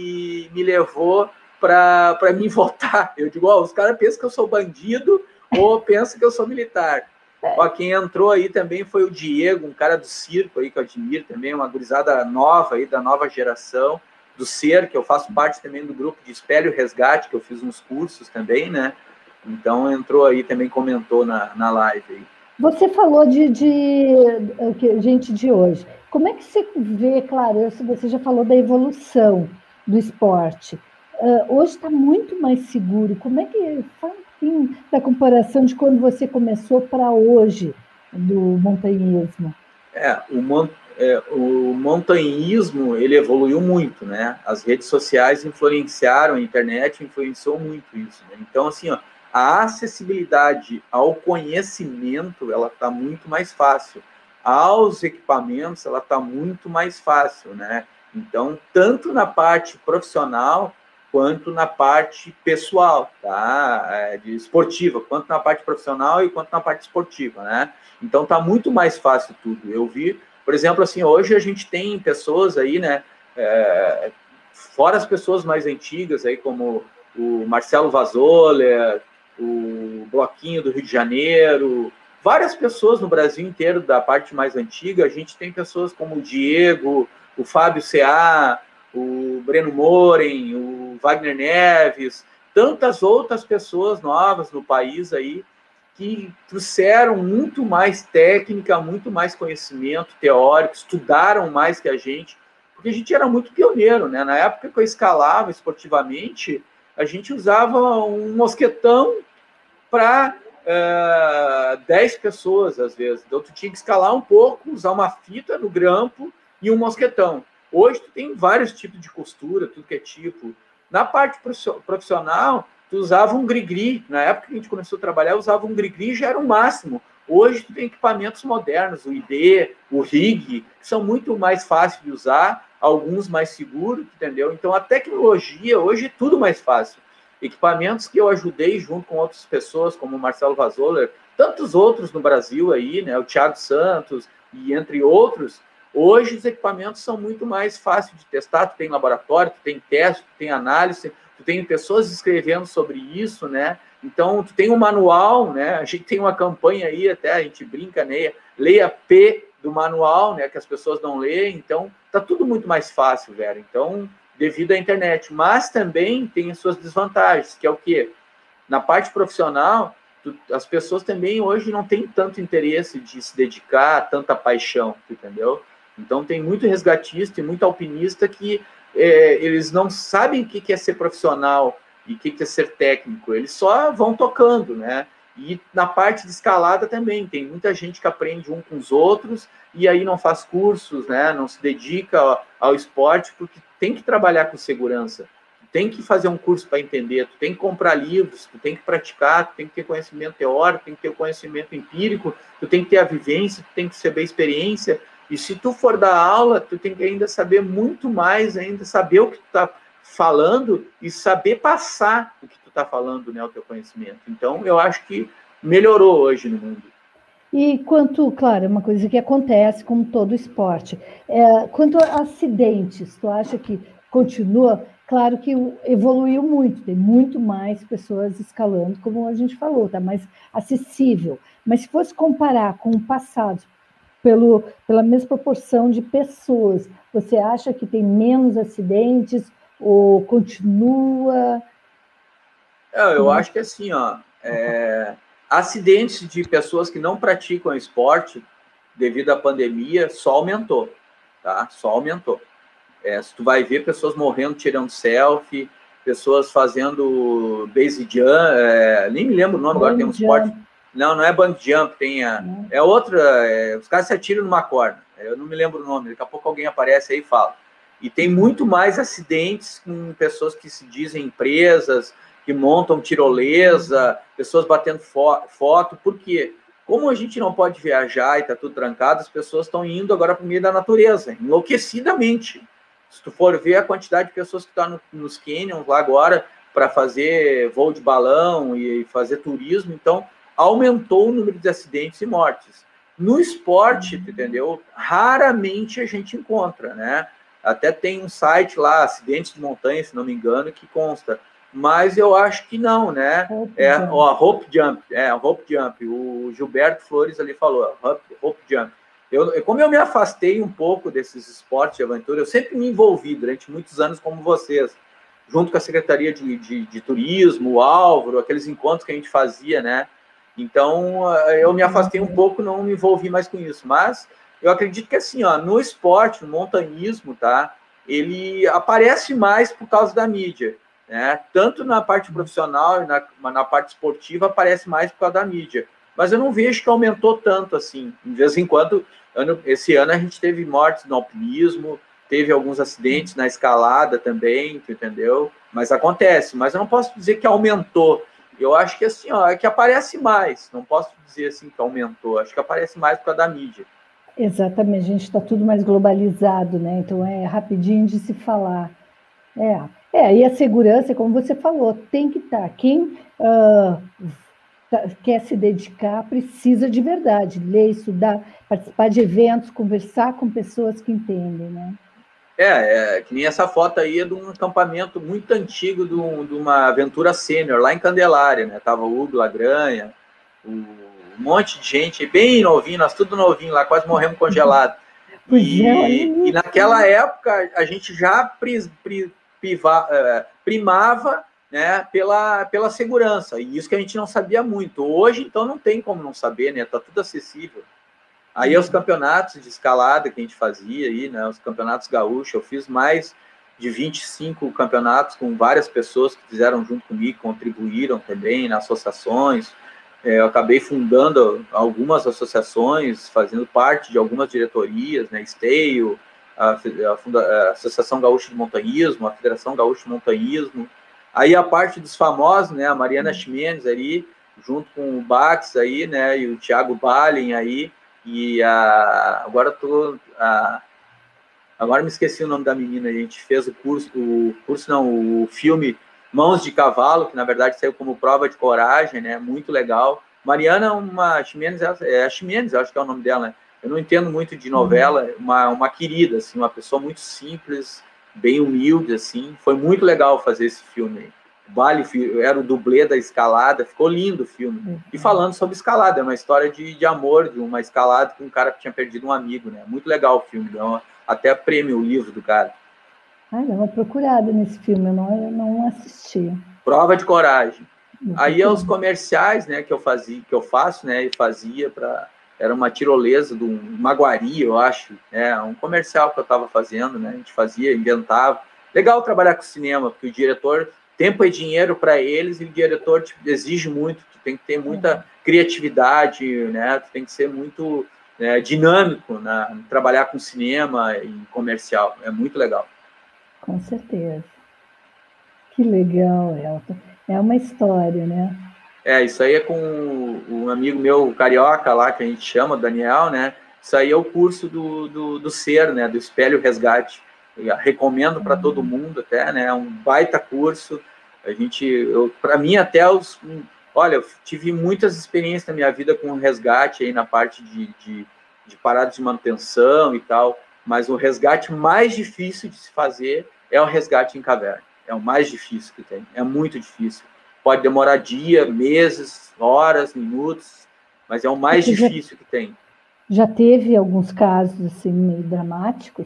e me levou para mim votar. Eu digo, ó, os caras pensam que eu sou bandido ou pensam que eu sou militar. Ó, quem entrou aí também foi o Diego, um cara do circo aí que eu admiro também, uma gurizada nova aí, da nova geração, do Ser, que eu faço parte também do grupo de Espelho e Resgate, que eu fiz uns cursos também, né? Então entrou aí, também comentou na, na live aí. Você falou de, de, de gente de hoje. Como é que você vê, claro, você já falou da evolução do esporte. Uh, hoje está muito mais seguro. Como é que fala assim, da comparação de quando você começou para hoje do montanhismo? É, o, mon, é, o montanhismo, ele evoluiu muito, né? As redes sociais influenciaram, a internet influenciou muito isso, né? Então, assim, ó, a acessibilidade ao conhecimento, ela está muito mais fácil. Aos equipamentos, ela está muito mais fácil, né? Então, tanto na parte profissional, quanto na parte pessoal, tá? É, de esportiva, quanto na parte profissional e quanto na parte esportiva, né? Então, tá muito mais fácil tudo. Eu vi, por exemplo, assim, hoje a gente tem pessoas aí, né? É, fora as pessoas mais antigas aí, como o Marcelo Vazoller, o Bloquinho do Rio de Janeiro, várias pessoas no Brasil inteiro da parte mais antiga, a gente tem pessoas como o Diego, o Fábio C A, o Breno Moren, o Wagner Neves, tantas outras pessoas novas no país aí, que trouxeram muito mais técnica, muito mais conhecimento teórico, estudaram mais que a gente, porque a gente era muito pioneiro, né? Na época que eu escalava esportivamente, a gente usava um mosquetão para uh, dez pessoas, às vezes. Então, tu tinha que escalar um pouco, usar uma fita no grampo e um mosquetão. Hoje, tu tem vários tipos de costura, tudo que é tipo. Na parte profissional, tu usava um gri-gri. Na época que a gente começou a trabalhar, usava um gri-gri e já era o máximo. Hoje, tu tem equipamentos modernos, o I D, o rig, que são muito mais fáceis de usar, alguns mais seguros, entendeu? Então, a tecnologia, hoje, é tudo mais fácil. Equipamentos que eu ajudei junto com outras pessoas, como o Marcelo Vazoller, tantos outros no Brasil aí, né? O Thiago Santos, e entre outros, hoje os equipamentos são muito mais fáceis de testar, tu tem laboratório, tu tem teste, tu tem análise, tu tem pessoas escrevendo sobre isso, né? Então, tu tem um manual, né? A gente tem uma campanha aí, até a gente brinca, né? Leia P do manual, né? Que as pessoas não leem, então tá tudo muito mais fácil, velho. Então, devido à internet, mas também tem as suas desvantagens, que é o quê? Na parte profissional, tu, as pessoas também hoje não têm tanto interesse de se dedicar, tanta paixão, entendeu? Então tem muito resgatista e muito alpinista que é, eles não sabem o que é ser profissional e o que é ser técnico, eles só vão tocando, né? E na parte de escalada também, tem muita gente que aprende um com os outros e aí não faz cursos, né? Não se dedica ao, ao esporte, porque tem que trabalhar com segurança, tem que fazer um curso para entender, tu tem que comprar livros, tu tem que praticar, tu tem que ter conhecimento teórico, tem que ter conhecimento empírico, tu tem que ter a vivência, tu tem que saber a experiência, e se tu for dar aula, tu tem que ainda saber muito mais, ainda saber o que tu está falando e saber passar o que tu está falando, né, o teu conhecimento. Então, eu acho que melhorou hoje no mundo. E quanto, claro, é uma coisa que acontece como todo esporte. É, quanto a acidentes, tu acha que continua? Claro que evoluiu muito, tem muito mais pessoas escalando, como a gente falou, está mais acessível. Mas se fosse comparar com o passado, pelo, pela mesma proporção de pessoas, você acha que tem menos acidentes ou continua? É, eu acho que assim, ó, é, acidentes de pessoas que não praticam esporte devido à pandemia só aumentou, tá? Só aumentou. É, se tu vai ver pessoas morrendo tirando selfie, pessoas fazendo base jump, é, nem me lembro o nome, agora tem um esporte. Não, não é bungee jump, tem a, é outra, é, os caras se atiram numa corda, eu não me lembro o nome, daqui a pouco alguém aparece aí e fala. E tem muito mais acidentes com pessoas que se dizem empresas, que montam tirolesa, pessoas batendo fo foto, por quê? Como a gente não pode viajar e está tudo trancado, as pessoas estão indo agora para o meio da natureza, enlouquecidamente. Se tu for ver a quantidade de pessoas que estão no, nos canyons lá agora para fazer voo de balão e fazer turismo, então aumentou o número de acidentes e mortes. No esporte, entendeu? Raramente a gente encontra, né? Até tem um site lá, acidentes de montanha, se não me engano, que consta. Mas eu acho que não, né? Hope é jump. Ó, Hope Jump, é, Hope Jump. O Gilberto Flores ali falou, Hope, Hope Jump. Eu, como eu me afastei um pouco desses esportes de aventura, eu sempre me envolvi durante muitos anos como vocês, junto com a Secretaria de, de, de Turismo, o Álvaro, aqueles encontros que a gente fazia, né? Então, eu me afastei um pouco, não me envolvi mais com isso. Mas eu acredito que, assim, ó, no esporte, no montanhismo, tá? Ele aparece mais por causa da mídia, né? Tanto na parte profissional e na, na parte esportiva aparece mais por causa da mídia. Mas eu não vejo que aumentou tanto, assim. De vez em quando, ano, esse ano a gente teve mortes no alpinismo, teve alguns acidentes na escalada também, entendeu? Mas acontece. Mas eu não posso dizer que aumentou. Eu acho que assim, ó, é que aparece mais. Não posso dizer assim que aumentou. Acho que aparece mais por causa da mídia. Exatamente, a gente está tudo mais globalizado, né? Então é rapidinho de se falar. É, é, e a segurança, como você falou, tem que estar. Tá. Quem uh, tá, quer se dedicar precisa de verdade, ler, estudar, participar de eventos, conversar com pessoas que entendem, né? É, é que nem essa foto aí é de um acampamento muito antigo de, um, de uma aventura sênior, lá em Candelária, né? Tava o Hugo Lagranha, o, um monte de gente, bem novinho, nós tudo novinho lá, quase morremos congelado. E, é, e naquela época a gente já pri, pri, priva, primava, né, pela, pela segurança, e isso que a gente não sabia muito. Hoje, então, não tem como não saber, né? Tá tudo acessível. Aí os campeonatos de escalada que a gente fazia aí, né, os campeonatos gaúchos, eu fiz mais de vinte e cinco campeonatos com várias pessoas que fizeram junto comigo, contribuíram também nas associações. Eu acabei fundando algumas associações, fazendo parte de algumas diretorias, né, Esteio, a, a, Funda, a Associação Gaúcha de Montanhismo, a Federação Gaúcha de Montanhismo. Aí a parte dos famosos, né, a Mariana Ximenes aí, junto com o Bax aí, né, e o Thiago Balen aí, e a, agora tô, a, agora me esqueci o nome da menina, a gente fez o curso, o curso não, o filme Mãos de Cavalo, que na verdade saiu como prova de coragem, né, muito legal. Mariana, uma Ximenes, é a Ximenes, acho que é o nome dela, né? Eu não entendo muito de novela, uma, uma querida, assim, uma pessoa muito simples, bem humilde, assim, foi muito legal fazer esse filme aí. O Bale era o dublê da escalada, ficou lindo o filme. Uhum. E falando sobre escalada, é uma história de, de amor, de uma escalada com um cara que tinha perdido um amigo, né? Muito legal o filme, deu até prêmio o livro do cara. Ah, dá uma procurada nesse filme, eu não, eu não assisti. Prova de coragem. Aí os comerciais, né, que eu fazia, que eu faço, né, e fazia para era uma tirolesa de um Maguari, eu acho, né, um comercial que eu estava fazendo, né, a gente fazia, inventava. Legal trabalhar com cinema, porque o diretor, tempo é dinheiro para eles e o diretor te exige muito, tu tem que ter muita criatividade, né, tu tem que ser muito é, dinâmico, né, trabalhar com cinema e comercial, é muito legal. Com certeza. Que legal, Elton. É uma história, né? É, isso aí é com um amigo meu, carioca lá, que a gente chama, Daniel, né? Isso aí é o curso do, do, do Ser, né? Do Espelho Resgate. Eu recomendo para todo mundo até, né? É um baita curso. A gente, para mim, até os, Olha, eu tive muitas experiências na minha vida com resgate aí na parte de, de, de paradas de manutenção e tal, mas o resgate mais difícil de se fazer é o resgate em caverna. É o mais difícil que tem, é muito difícil. Pode demorar dias, meses, horas, minutos, mas é o mais Você difícil já, que tem. já teve alguns casos assim meio dramáticos?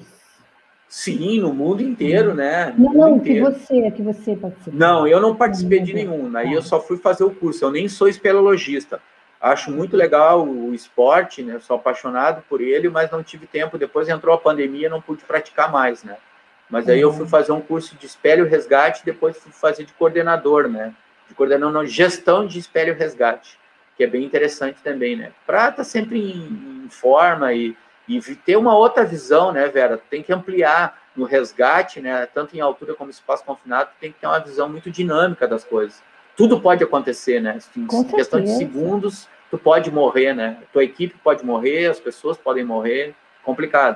Sim, no mundo inteiro, né? No Não, mundo não, que inteiro. você, que você participou. Não, eu não Não, participei não, de não. nenhum. Aí Ah, eu só fui fazer o curso. Eu nem sou espeleologista. Acho muito legal o esporte, né? Sou apaixonado por ele, mas não tive tempo. Depois entrou a pandemia, não pude praticar mais, né? Mas aí eu fui uhum. fazer um curso de espelho resgate, depois fui fazer de coordenador, né? De coordenador, não, gestão de espelho resgate, que é bem interessante também, né? Para estar sempre em, em forma e, e ter uma outra visão, né, Vera? Tem que ampliar no resgate, né? Tanto em altura como espaço confinado, tem que ter uma visão muito dinâmica das coisas. Tudo pode acontecer, né? Em Com questão de certeza. segundos, tu pode morrer, né? Tua equipe pode morrer, as pessoas podem morrer. Complicado.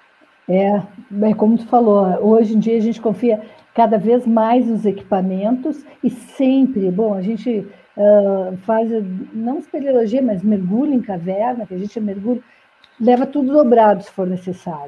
É, bem, como tu falou, hoje em dia a gente confia cada vez mais nos equipamentos e sempre, bom, a gente uh, faz, não espeleologia, mas mergulho em caverna, que a gente mergulha, leva tudo dobrado se for necessário.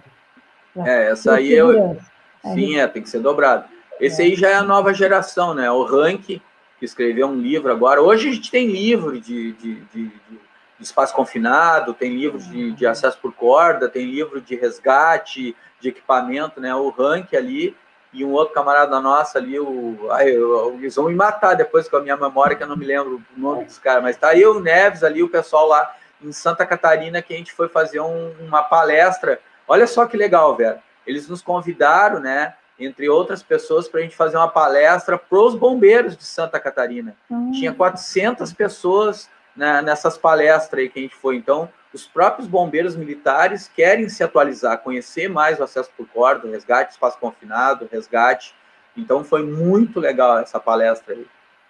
É, essa aí eu... Sim, aí, é, tem que ser dobrado. Esse é. aí já é a nova geração, né? O Rank, que escreveu um livro agora. Hoje a gente tem livro de, de, de, de espaço confinado, tem livro de, de acesso por corda, tem livro de resgate, de equipamento, né? O Rank ali e um outro camarada nosso ali, o... Ai, eu, eles vão me matar depois com a minha memória, que eu não me lembro o nome dos caras, mas tá aí o Neves ali, o pessoal lá em Santa Catarina, que a gente foi fazer um, uma palestra. Olha só que legal, velho. Eles nos convidaram, né, entre outras pessoas, para a gente fazer uma palestra para os bombeiros de Santa Catarina. Hum. Tinha quatrocentas pessoas, né, nessas palestras aí que a gente foi. Então, os próprios bombeiros militares querem se atualizar, conhecer mais o acesso por corda, resgate, espaço confinado, resgate. Então, foi muito legal essa palestra aí.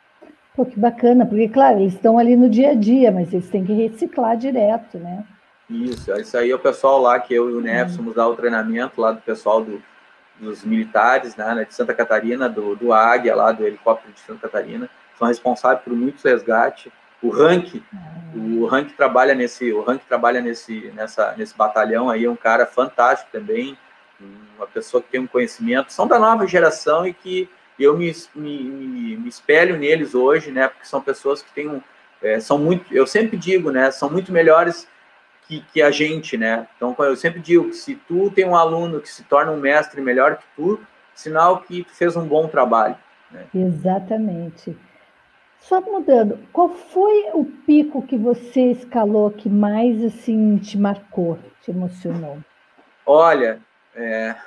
Pô, que bacana, porque, claro, eles estão ali no dia a dia, mas eles têm que reciclar direto, né? Isso, isso aí é o pessoal lá, que eu e o Neves hum. fomos dar o treinamento lá do pessoal do, dos militares, né, de Santa Catarina, do, do Águia, lá do helicóptero de Santa Catarina, são responsáveis por muitos resgates. O Rank, hum. o Rank trabalha nesse, o Rank trabalha nesse, nessa, nesse batalhão aí, é um cara fantástico também, uma pessoa que tem um conhecimento, são da nova geração e que eu me, me, me espelho neles hoje, né, porque são pessoas que têm um, é, são muito, eu sempre digo, né, são muito melhores Que, que a gente, né? Então, eu sempre digo que se tu tem um aluno que se torna um mestre melhor que tu, sinal que tu fez um bom trabalho. Né? Exatamente. Só mudando, qual foi o pico que você escalou que mais, assim, te marcou, te emocionou? Olha, é...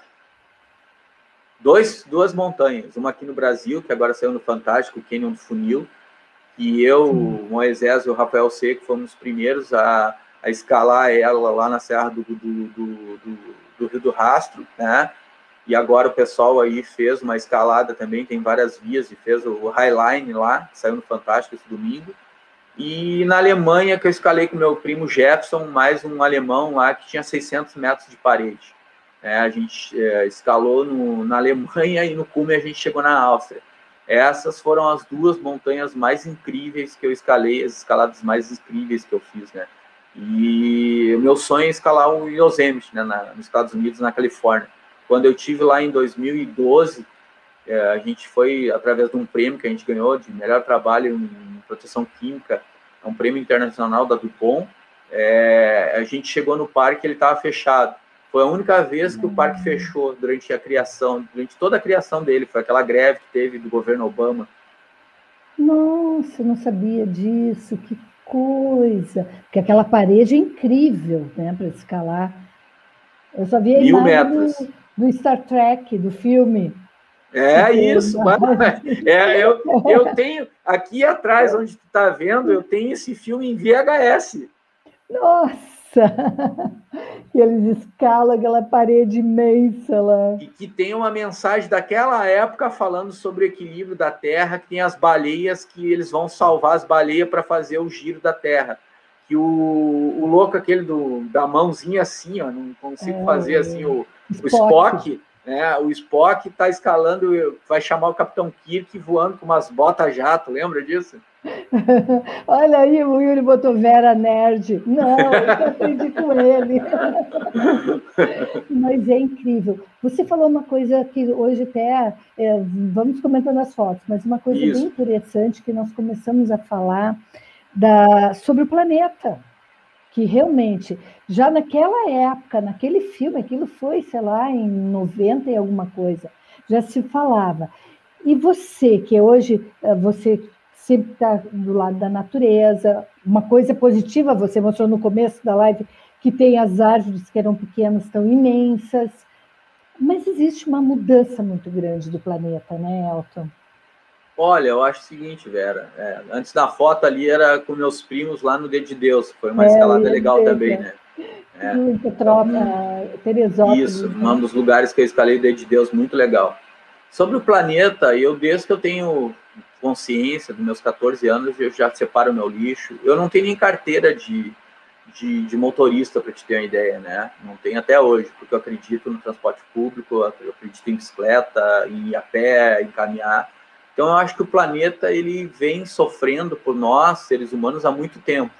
Dois, duas montanhas, uma aqui no Brasil, que agora saiu no Fantástico, o Canyon do Funil, e eu, Sim. o Moisés e o Rafael Seco fomos os primeiros a a escalar ela lá na Serra do, do, do, do, do Rio do Rastro, né? E agora o pessoal aí fez uma escalada também, tem várias vias, e fez o Highline lá, que saiu no Fantástico esse domingo. E na Alemanha, que eu escalei com meu primo Jefferson, mais um alemão lá, que tinha seiscentos metros de parede. É, a gente é, escalou no, na Alemanha e no cume a gente chegou na Áustria. Essas foram as duas montanhas mais incríveis que eu escalei, as escaladas mais incríveis que eu fiz, né? E o meu sonho é escalar o Yosemite, né, na, nos Estados Unidos, na Califórnia. Quando eu tive lá em dois mil e doze, é, a gente foi através de um prêmio que a gente ganhou de melhor trabalho em proteção química, é um prêmio internacional da DuPont. É, a gente chegou no parque, ele estava fechado. Foi a única vez que o parque fechou durante a criação, durante toda a criação dele. Foi aquela greve que teve do governo Obama. Nossa, eu não sabia disso, que coisa, porque aquela parede é incrível, né, para escalar. Eu só vi a Mil imagem metros. Do, do Star Trek, do filme. É isso, é, eu, eu tenho, aqui atrás, onde tu tá vendo, eu tenho esse filme em V H S. Nossa! Que eles escalam aquela parede imensa lá. E que tem uma mensagem daquela época falando sobre o equilíbrio da Terra, que tem as baleias, que eles vão salvar as baleias para fazer o giro da Terra. Que o, o louco aquele do, da mãozinha assim, ó, não consigo é, fazer assim, o, Spock. o Spock, né? O Spock está escalando, vai chamar o Capitão Kirk voando com umas botas jato, lembra disso? Olha aí, o Yuri botou Vera Nerd. Não, eu aprendi com ele. Mas é incrível. Você falou uma coisa que hoje até, é, vamos comentando as fotos, mas uma coisa bem Isso. interessante que nós começamos a falar da, sobre o planeta, que realmente, já naquela época, naquele filme, aquilo foi, sei lá, em noventa e alguma coisa, já se falava. E você, que hoje, você sempre está do lado da natureza, uma coisa positiva, você mostrou no começo da live, que tem as árvores que eram pequenas, estão imensas, mas existe uma mudança muito grande do planeta, né, Elton? Olha, eu acho o seguinte, Vera, é, antes da foto ali era com meus primos lá no Dedo de Deus, foi uma É, escalada legal dizer, também, né? É, muita então, troca, Teresópolis. isso, Né? um dos lugares que eu escalei o Dedo de Deus, muito legal. Sobre o planeta, eu desde que eu tenho consciência, dos meus quatorze anos, eu já separo meu lixo. Eu não tenho nem carteira de, de, de motorista, para te ter uma ideia, né? Não tenho até hoje, porque eu acredito no transporte público, eu acredito em bicicleta, em ir a pé, em caminhar. Então, eu acho que o planeta ele vem sofrendo por nós, seres humanos, há muito tempo.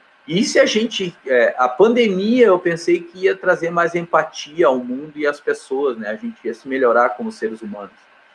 E se a gente... É, a pandemia, eu pensei que ia trazer mais empatia ao mundo e às pessoas, né? A gente ia se melhorar como seres humanos.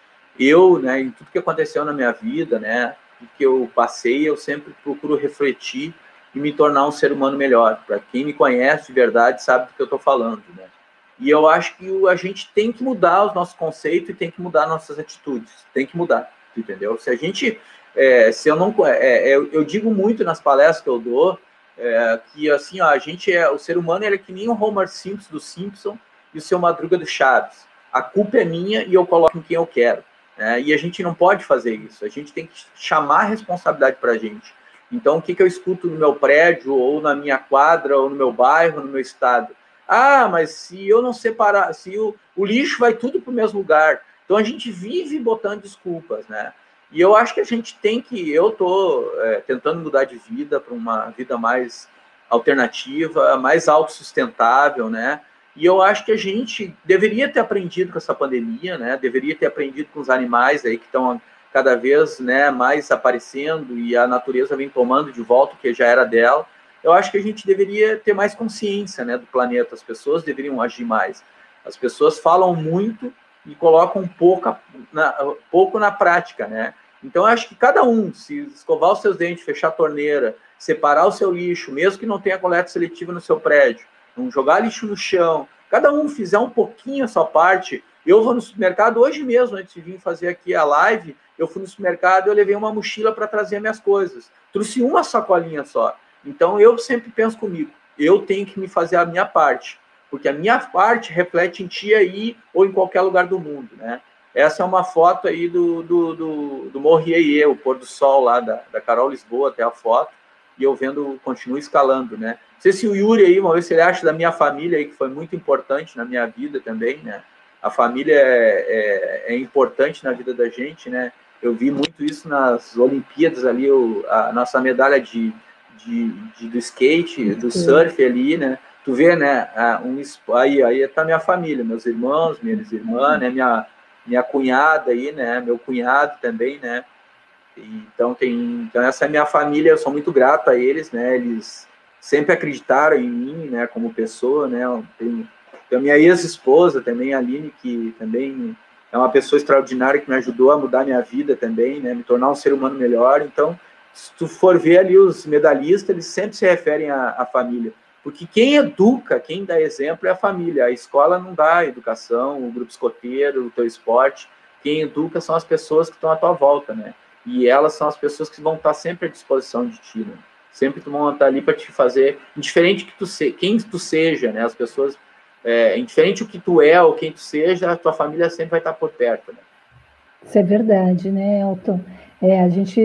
Eu, né, em tudo que aconteceu na minha vida, né, o que eu passei, eu sempre procuro refletir e me tornar um ser humano melhor. Para quem me conhece de verdade sabe do que eu estou falando, né? E eu acho que a gente tem que mudar os nossos conceitos e tem que mudar nossas atitudes. Tem que mudar, entendeu? Se a gente, é, se eu não, é, eu, eu digo muito nas palestras que eu dou é, que assim, ó, a gente é, o ser humano ele é que nem o Homer Simpson do Simpson e o seu Madruga do Chaves. A culpa é minha e eu coloco em quem eu quero. É, e a gente não pode fazer isso, a gente tem que chamar a responsabilidade para a gente. Então, o que, que eu escuto no meu prédio, ou na minha quadra, ou no meu bairro, no meu estado? Ah, mas se eu não separar, se o, o lixo vai tudo para o mesmo lugar. Então, a gente vive botando desculpas, né? E eu acho que a gente tem que... Eu estou é, tentando mudar de vida para uma vida mais alternativa, mais autossustentável, né? E eu acho que a gente deveria ter aprendido com essa pandemia, né? Deveria ter aprendido com os animais aí que estão cada vez, né, mais aparecendo e a natureza vem tomando de volta o que já era dela. Eu acho que a gente deveria ter mais consciência, né, do planeta. As pessoas deveriam agir mais. As pessoas falam muito e colocam pouco na, pouco na prática, né? Então, eu acho que cada um, se escovar os seus dentes, fechar a torneira, separar o seu lixo, mesmo que não tenha coleta seletiva no seu prédio, não jogar lixo no chão, cada um fizer um pouquinho a sua parte. Eu vou no supermercado hoje mesmo, antes de vir fazer aqui a live, eu fui no supermercado e eu levei uma mochila para trazer minhas coisas. Trouxe uma sacolinha só. Então, eu sempre penso comigo, eu tenho que me fazer a minha parte, porque a minha parte reflete em ti aí ou em qualquer lugar do mundo, né? Essa é uma foto aí do, do, do, do Morro Iê, o pôr do sol lá da, da Carol Lisboa, até a foto, e eu vendo, continuo escalando, né? Não sei se o Yuri aí, uma vez se ele acha da minha família aí, que foi muito importante na minha vida também, né? A família é, é, é importante na vida da gente, né? Eu vi muito isso nas Olimpíadas ali, o, a nossa medalha de, de, de, do skate, do surf ali, né? Tu vê, né? Um, aí, aí tá minha família, meus irmãos, minhas irmãs, né? Minha, minha cunhada aí, né? Meu cunhado também, né? Então, tem, então, essa é a minha família, eu sou muito grato a eles, né? Eles sempre acreditaram em mim, né? Como pessoa, né? Tem, tem a minha ex-esposa também, a Aline, que também é uma pessoa extraordinária que me ajudou a mudar minha vida também, né? Me tornar um ser humano melhor. Então, se tu for ver ali os medalhistas, eles sempre se referem à, à família. Porque quem educa, quem dá exemplo é a família. A escola não dá educação, o grupo escoteiro, o teu esporte. Quem educa são as pessoas que estão à tua volta, né? E elas são as pessoas que vão estar sempre à disposição de ti, né? Sempre vão estar ali para te fazer, indiferente que tu se, quem tu seja, né? As pessoas, é, indiferente o que tu é ou quem tu seja, a tua família sempre vai estar por perto, né? Isso é verdade, né, Elton? É, a gente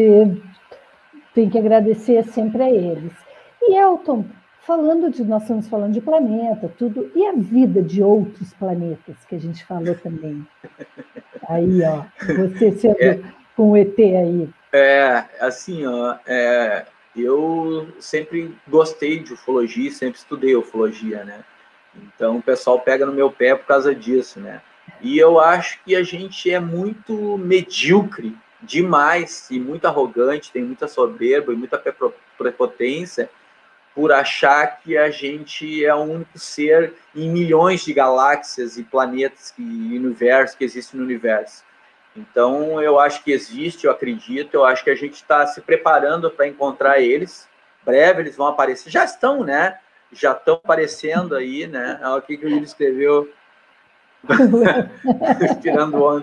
tem que agradecer sempre a eles. E, Elton, falando de, nós estamos falando de planeta, tudo, e a vida de outros planetas, que a gente falou também? Aí, ó, você sendo é, com o E T aí. É, assim, ó, é, eu sempre gostei de ufologia, sempre estudei ufologia, né? Então, o pessoal pega no meu pé por causa disso, né? E eu acho que a gente é muito medíocre demais e muito arrogante, tem muita soberba e muita prepotência por achar que a gente é o único ser em milhões de galáxias e planetas e universos que existem no universo. Então, eu acho que existe, eu acredito, eu acho que a gente está se preparando para encontrar eles. Breve eles vão aparecer, já estão, né? Já estão aparecendo aí, né? Olha o que o Yuri escreveu, respirando onda.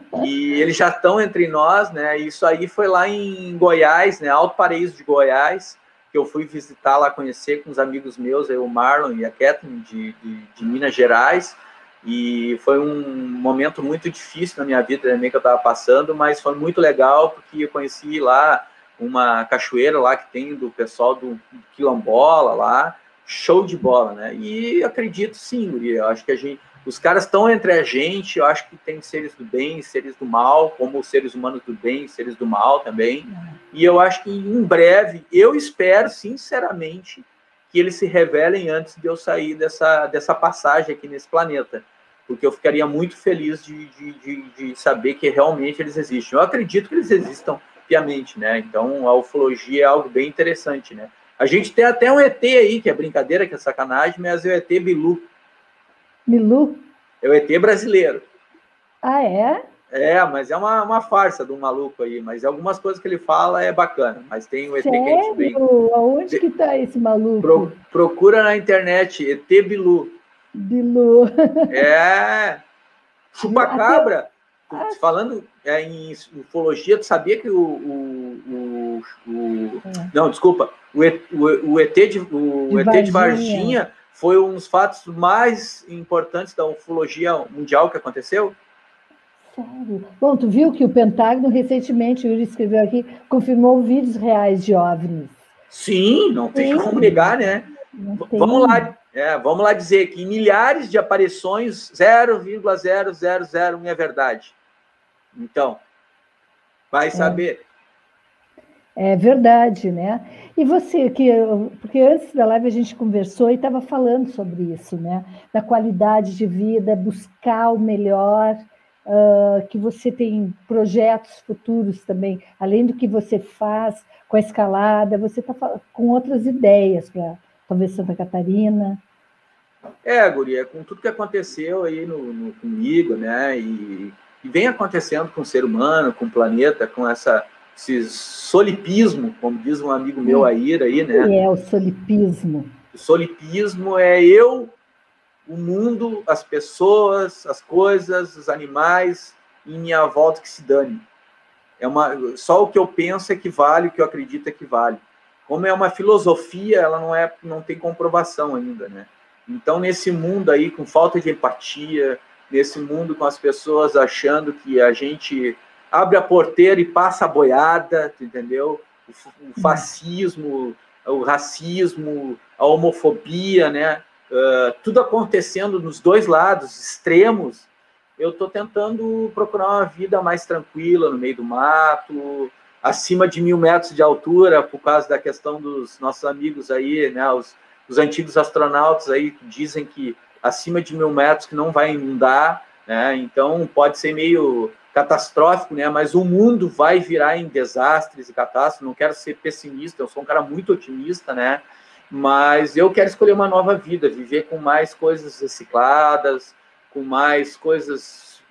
E eles já estão entre nós, né? Isso aí foi lá em Goiás, né? Alto Paraíso de Goiás, que eu fui visitar lá, conhecer com os amigos meus, aí, o Marlon e a Kathleen, de, de, de Minas Gerais. E foi um momento muito difícil na minha vida também que eu estava passando, mas foi muito legal porque eu conheci lá uma cachoeira lá que tem do pessoal do Quilombola lá, show de bola, né? E acredito sim, Guri, eu acho que a gente, os caras estão entre a gente, eu acho que tem seres do bem, seres do mal, como seres humanos do bem, seres do mal também. E eu acho que em breve, eu espero sinceramente que eles se revelem antes de eu sair dessa, dessa passagem aqui nesse planeta, porque eu ficaria muito feliz de, de, de, de saber que realmente eles existem. Eu acredito que eles existam piamente, né? Então, a ufologia é algo bem interessante, né? A gente tem até um E T aí, que é brincadeira, que é sacanagem, mas é o E T Bilu. Bilu? É o E T brasileiro. Ah, é? É, mas é uma, uma farsa do maluco aí, mas algumas coisas que ele fala é bacana, mas tem o E T Sério? que a gente vem... Aonde que tá esse maluco? Pro, procura na internet, E T Bilu. Bilu. É, chupacabra. Até... Falando é, em ufologia, tu sabia que o... o, o, o... É. Não, desculpa, o, e, o, o ET de, o de, ET de Varginha foi um dos fatos mais importantes da ufologia mundial que aconteceu? Sério? Bom, tu viu que o Pentágono, recentemente, o Yuri escreveu aqui, confirmou vídeos reais de OVNIs. Sim, não tem Sim. como negar, né? Vamos lá, é, vamos lá dizer que em milhares de aparições, zero vírgula zero zero zero um é verdade. Então, vai saber. É, é verdade, né? E você, que, porque antes da live a gente conversou e estava falando sobre isso, né? Da qualidade de vida, buscar o melhor... Uh, que você tem projetos futuros também, além do que você faz com a escalada, você está com outras ideias para talvez Santa Catarina. É, guria, com tudo que aconteceu aí no, no, comigo, né, e, e vem acontecendo com o ser humano, com o planeta, com essa, esse solipismo, como diz um amigo meu, Aira, aí, né? O que é o solipismo? O solipismo é eu... o mundo, as pessoas, as coisas, os animais em minha volta que se dane. É uma, só o que eu penso é que vale, o que eu acredito é que vale. Como é uma filosofia, ela não, é, não tem comprovação ainda, né? Então, nesse mundo aí, com falta de empatia, nesse mundo com as pessoas achando que a gente abre a porteira e passa a boiada, entendeu? O, o fascismo, o racismo, a homofobia, né? Uh, tudo acontecendo nos dois lados, extremos, eu estou tentando procurar uma vida mais tranquila no meio do mato, acima de mil metros de altura, por causa da questão dos nossos amigos aí, né, os, os antigos astronautas aí que dizem que acima de mil metros que não vai inundar, né, então pode ser meio catastrófico, né, mas o mundo vai virar em desastres e catástrofes. Não quero ser pessimista, eu sou um cara muito otimista, né, mas eu quero escolher uma nova vida, viver com mais coisas recicladas, com mais coisas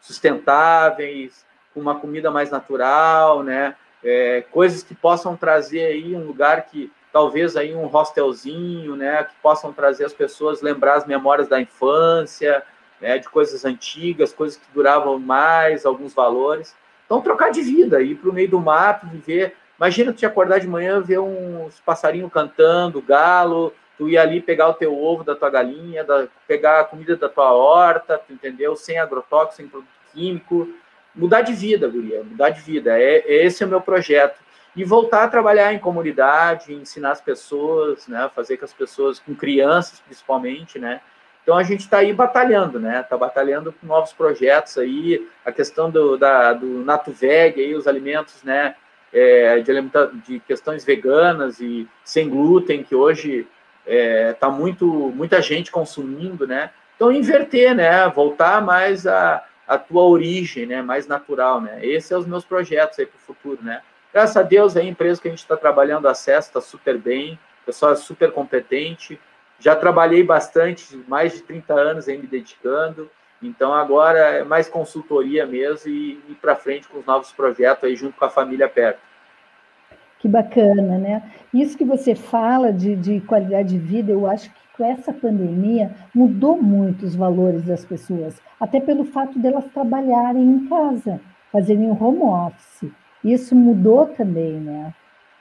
sustentáveis, com uma comida mais natural, né? É, coisas que possam trazer aí um lugar que, talvez aí um hostelzinho, né? Que possam trazer as pessoas, lembrar as memórias da infância, né? De coisas antigas, coisas que duravam mais, alguns valores. Então, trocar de vida, ir para o meio do mato, viver... Imagina tu te acordar de manhã, ver uns passarinhos cantando, galo, tu ir ali pegar o teu ovo da tua galinha, da, pegar a comida da tua horta, tu entendeu? Sem agrotóxico, sem produto químico. Mudar de vida, guria, mudar de vida. É, esse é o meu projeto. E voltar a trabalhar em comunidade, ensinar as pessoas, né? Fazer com as pessoas, com crianças principalmente, né? Então a gente está aí batalhando, né? Está batalhando com novos projetos aí, a questão do, da, do Natuveg, aí, os alimentos, né? É, de, de questões veganas e sem glúten, que hoje está é, muito, muita gente consumindo, né? Então, inverter, né? Voltar mais a, a tua origem, né, mais natural, né? Esses são os meus projetos aí para o futuro, né? Graças a Deus, a empresa que a gente está trabalhando, a Acesso, está super bem, o pessoal é super competente, já trabalhei bastante, mais de trinta anos aí me dedicando, então agora é mais consultoria mesmo e ir para frente com os novos projetos aí junto com a família perto. Que bacana, né? Isso que você fala de, de qualidade de vida, eu acho que com essa pandemia mudou muito os valores das pessoas, até pelo fato delas trabalharem em casa, fazerem um home office. Isso mudou também, né?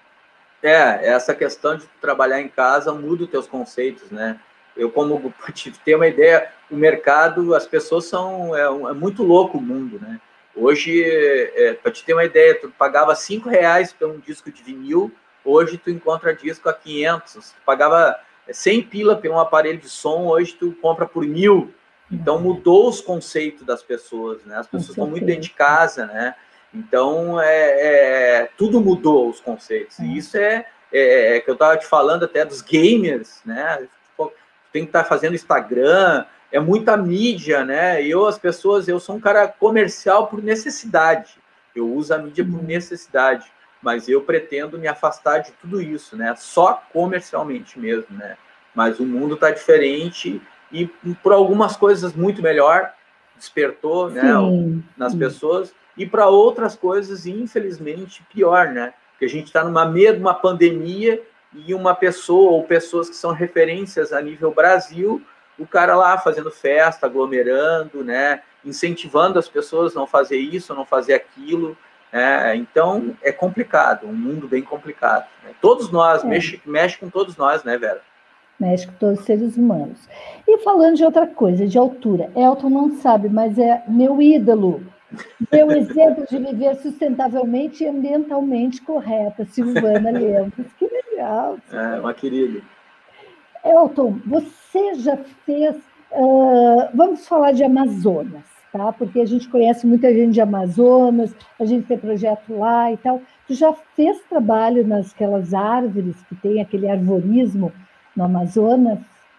É, essa questão de trabalhar em casa muda os teus conceitos, né? Eu, como para te ter uma ideia, o mercado, as pessoas são... É, é muito louco o mundo, né? Hoje, é, para te ter uma ideia, tu pagava cinco reais por um disco de vinil, hoje tu encontra disco a quinhentos. Tu pagava cem pila por um aparelho de som, hoje tu compra por mil. Então, mudou os conceitos das pessoas, né? As pessoas estão muito dentro de casa, né? Então, é, é, tudo mudou os conceitos. E isso é, é, é que eu estava te falando até dos gamers, né? Tem que estar tá fazendo Instagram, é muita mídia, né? Eu, as pessoas, eu sou um cara comercial por necessidade. Eu uso a mídia por necessidade, mas eu pretendo me afastar de tudo isso, né? Só comercialmente mesmo, né? Mas o mundo está diferente e por algumas coisas muito melhor, despertou, né, nas pessoas, e para outras coisas, infelizmente, pior, né? Porque a gente está numa mesma pandemia e uma pessoa ou pessoas que são referências a nível Brasil, o cara lá fazendo festa, aglomerando, né? Incentivando as pessoas a não fazer isso, não fazer aquilo. Né? Então, é complicado, um mundo bem complicado. Né? Todos nós, é. mexe, mexe com todos nós, né, Vera? Mexe com todos os seres humanos. E falando de outra coisa, de altura, Elton não sabe, mas é meu ídolo, meu exemplo de viver sustentavelmente e ambientalmente correta, Silvana Lemos. Que legal. É, uma querida. Elton, você já fez... Uh, vamos falar de Amazonas, tá? Porque a gente conhece muita gente de Amazonas, a gente tem projeto lá e tal. Tu já fez trabalho nasquelas árvores que tem aquele arvorismo no Amazonas?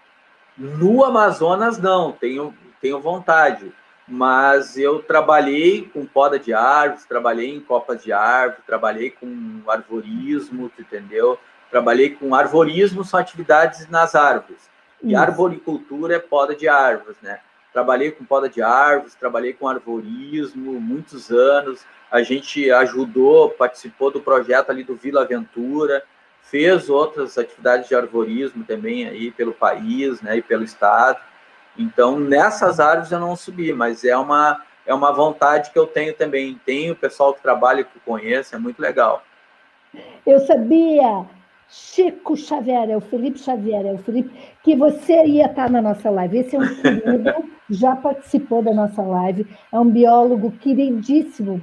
No Amazonas, não. Tenho, tenho vontade. Mas eu trabalhei com poda de árvores, trabalhei em copas de árvore, trabalhei com arvorismo, tu entendeu? Trabalhei com arvorismo, são atividades nas árvores. E arboricultura é poda de árvores, né? Trabalhei com poda de árvores, trabalhei com arvorismo, muitos anos. A gente ajudou, participou do projeto ali do Vila Aventura, fez outras atividades de arvorismo também aí pelo país, né, e pelo estado. Então, nessas árvores eu não subi, mas é uma, é uma vontade que eu tenho também. Tenho pessoal que trabalha, que conhece, é muito legal. Eu sabia, Chico Xavier, é o Felipe Xavier, é o Felipe, que você ia estar na nossa live. Esse é um querido, já participou da nossa live, é um biólogo queridíssimo.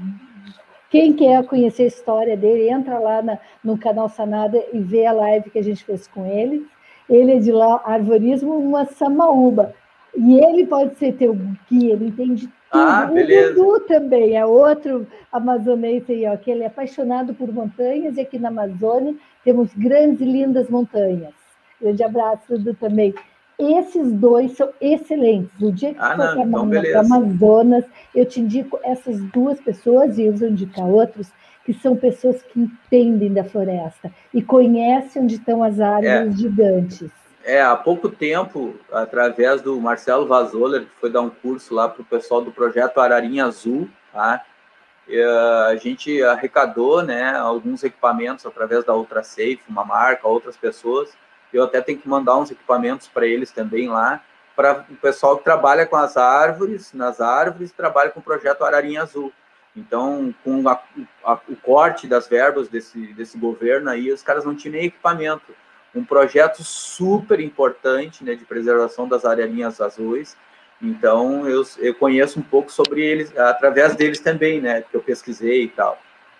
Quem quer conhecer a história dele, entra lá na, no canal Sanada e vê a live que a gente fez com ele. Ele é de lá, arvorismo, uma samaúba. E ele pode ser teu guia, ele entende tudo. Ah, beleza. O Dudu também é outro amazonense aí, ó, que ele é apaixonado por montanhas, e aqui na Amazônia temos grandes e lindas montanhas. Grande abraço, Dudu, também. Esses dois são excelentes. O dia que ah, for para então o Amazonas, eu te indico essas duas pessoas, e eu vou indicar outros, que são pessoas que entendem da floresta e conhecem onde estão as árvores é. gigantes. É, há pouco tempo, através do Marcelo Vazoller, que foi dar um curso lá para o pessoal do projeto Ararinha Azul, tá? E, a gente arrecadou, né, alguns equipamentos através da UltraSafe, uma marca, outras pessoas. Eu até tenho que mandar uns equipamentos para eles também lá, para o pessoal que trabalha com as árvores, nas árvores, trabalha com o projeto Ararinha Azul. Então, com a, a, o corte das verbas desse, desse governo aí, os caras não tinham nem equipamento. Um projeto super importante, né, de preservação das ararinhas azuis. Então, eu, eu conheço um pouco sobre eles, através deles também, né, que eu pesquisei e tal.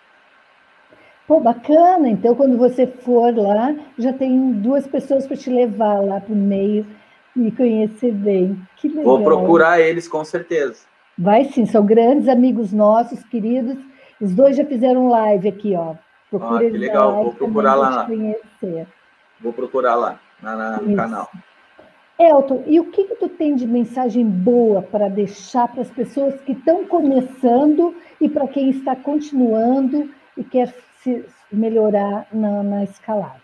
Pô, bacana. Então, quando você for lá, já tem duas pessoas para te levar lá para o meio e conhecer bem. Que legal. Vou procurar eles, com certeza. Vai sim, são grandes amigos nossos, queridos. Os dois já fizeram live aqui, ó. Procura ah, que legal, vou procurar lá. Conhecer. Vou procurar lá, na, na, no canal. Elton, e o que, que tu tem de mensagem boa para deixar para as pessoas que estão começando e para quem está continuando e quer se melhorar na, na escalada?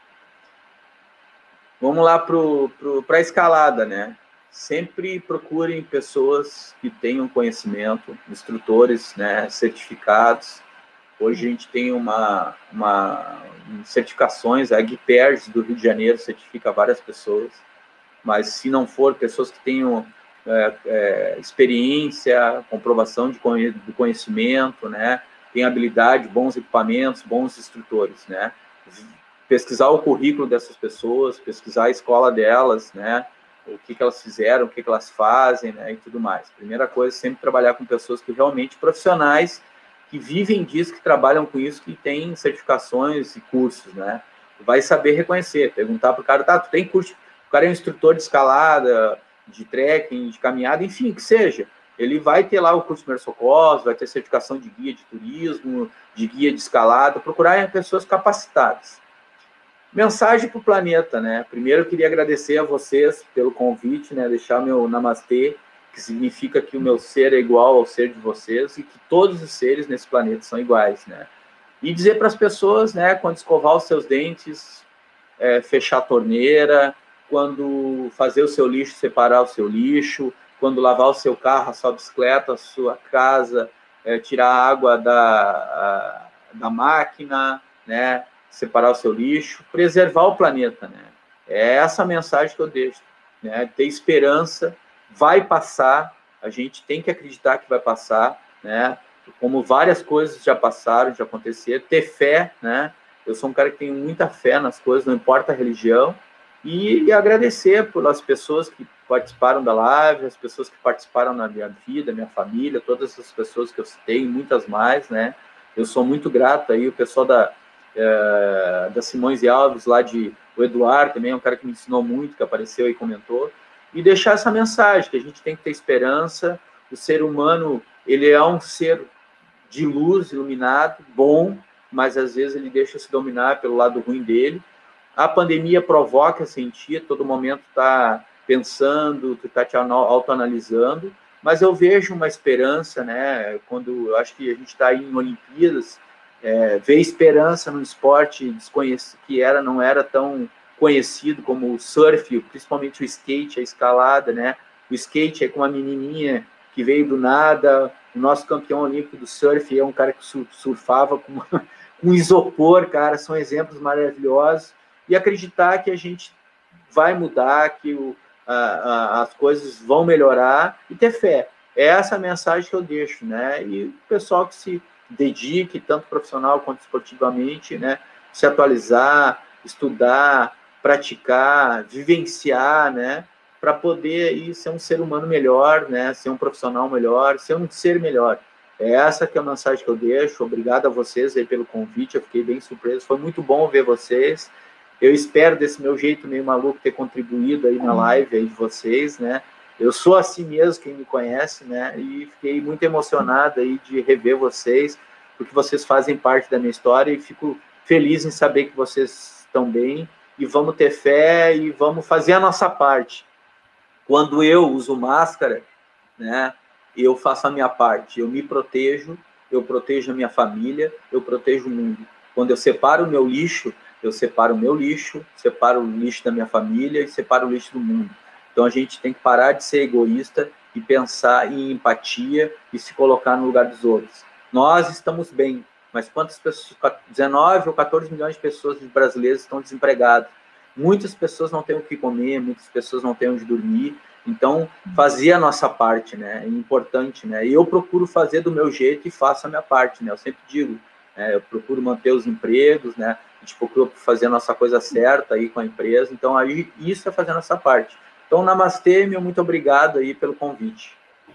Vamos lá para a escalada, né? Sempre procurem pessoas que tenham conhecimento, instrutores, né, certificados. Hoje a gente tem uma, uma certificações, a Guipers do Rio de Janeiro certifica várias pessoas, mas se não for, pessoas que tenham é, é, experiência, comprovação de conhecimento, né, tem habilidade, bons equipamentos, bons instrutores, né, pesquisar o currículo dessas pessoas, pesquisar a escola delas, né, o que, que elas fizeram, o que, que elas fazem, né, e tudo mais. Primeira coisa, sempre trabalhar com pessoas que realmente profissionais, que vivem disso, que trabalham com isso, que têm certificações e cursos, né, vai saber reconhecer, perguntar para o cara, tá, tu tem curso, o cara é um instrutor de escalada, de trekking, de caminhada, enfim, que seja, ele vai ter lá o curso de primeiros socorros, vai ter certificação de guia de turismo, de guia de escalada, procurar pessoas capacitadas. Mensagem para o planeta, né? Primeiro, eu queria agradecer a vocês pelo convite, né? Deixar meu namastê, que significa que o meu ser é igual ao ser de vocês e que todos os seres nesse planeta são iguais, né? E dizer para as pessoas, né? Quando escovar os seus dentes, é, fechar a torneira, quando fazer o seu lixo, separar o seu lixo, quando lavar o seu carro, a sua bicicleta, a sua casa, é, tirar a água da, a, da máquina, né? Separar o seu lixo, preservar o planeta, né? É essa a mensagem que eu deixo, né? Ter esperança, vai passar, a gente tem que acreditar que vai passar, né? Como várias coisas já passaram, já aconteceram, ter fé, né? Eu sou um cara que tem muita fé nas coisas, não importa a religião, e, e agradecer pelas pessoas que participaram da live, as pessoas que participaram na minha vida, minha família, todas essas pessoas que eu citei, muitas mais, né? Eu sou muito grato aí, o pessoal da É, da Simões e Alves, lá de o Eduardo também, é um cara que me ensinou muito, que apareceu e comentou, e deixar essa mensagem, que a gente tem que ter esperança, o ser humano, ele é um ser de luz, iluminado, bom, mas às vezes ele deixa se dominar pelo lado ruim dele. A pandemia provoca sentir, todo momento está pensando, tu está te autoanalisando, mas eu vejo uma esperança, né, quando eu acho que a gente está aí em Olimpíadas, É, ver esperança no esporte desconhecido, que era, não era tão conhecido como o surf, principalmente o skate, a escalada, né? O skate é com uma menininha que veio do nada, o nosso campeão olímpico do surf é um cara que surfava com, com isopor, cara, são exemplos maravilhosos, e acreditar que a gente vai mudar, que o, a, a, as coisas vão melhorar, e ter fé. É essa a mensagem que eu deixo, né? E o pessoal que se dedique, tanto profissional quanto esportivamente, né? Se atualizar, estudar, praticar, vivenciar, né? Para poder ir ser um ser humano melhor, né? Ser um profissional melhor, ser um ser melhor. É essa que é a mensagem que eu deixo. Obrigado a vocês aí pelo convite, eu fiquei bem surpreso. Foi muito bom ver vocês. Eu espero, desse meu jeito meio maluco, ter contribuído aí na live aí de vocês, né? Eu sou assim mesmo, quem me conhece, né? E fiquei muito emocionado aí de rever vocês, porque vocês fazem parte da minha história e fico feliz em saber que vocês estão bem. E vamos ter fé e vamos fazer a nossa parte. Quando eu uso máscara, né? Eu faço a minha parte. Eu me protejo, eu protejo a minha família, eu protejo o mundo. Quando eu separo o meu lixo, eu separo o meu lixo, separo o lixo da minha família e separo o lixo do mundo. Então, a gente tem que parar de ser egoísta e pensar em empatia e se colocar no lugar dos outros. Nós estamos bem, mas quantas pessoas, dezenove ou quatorze milhões de pessoas brasileiras estão desempregadas. Muitas pessoas não têm o que comer, muitas pessoas não têm onde dormir. Então, fazer a nossa parte, né, é importante, né? E eu procuro fazer do meu jeito e faço a minha parte, né? Eu sempre digo, né, eu procuro manter os empregos, né? A gente procura fazer a nossa coisa certa aí com a empresa. Então, aí, isso é fazer a nossa parte. Então, namastê, meu muito obrigado aí pelo convite.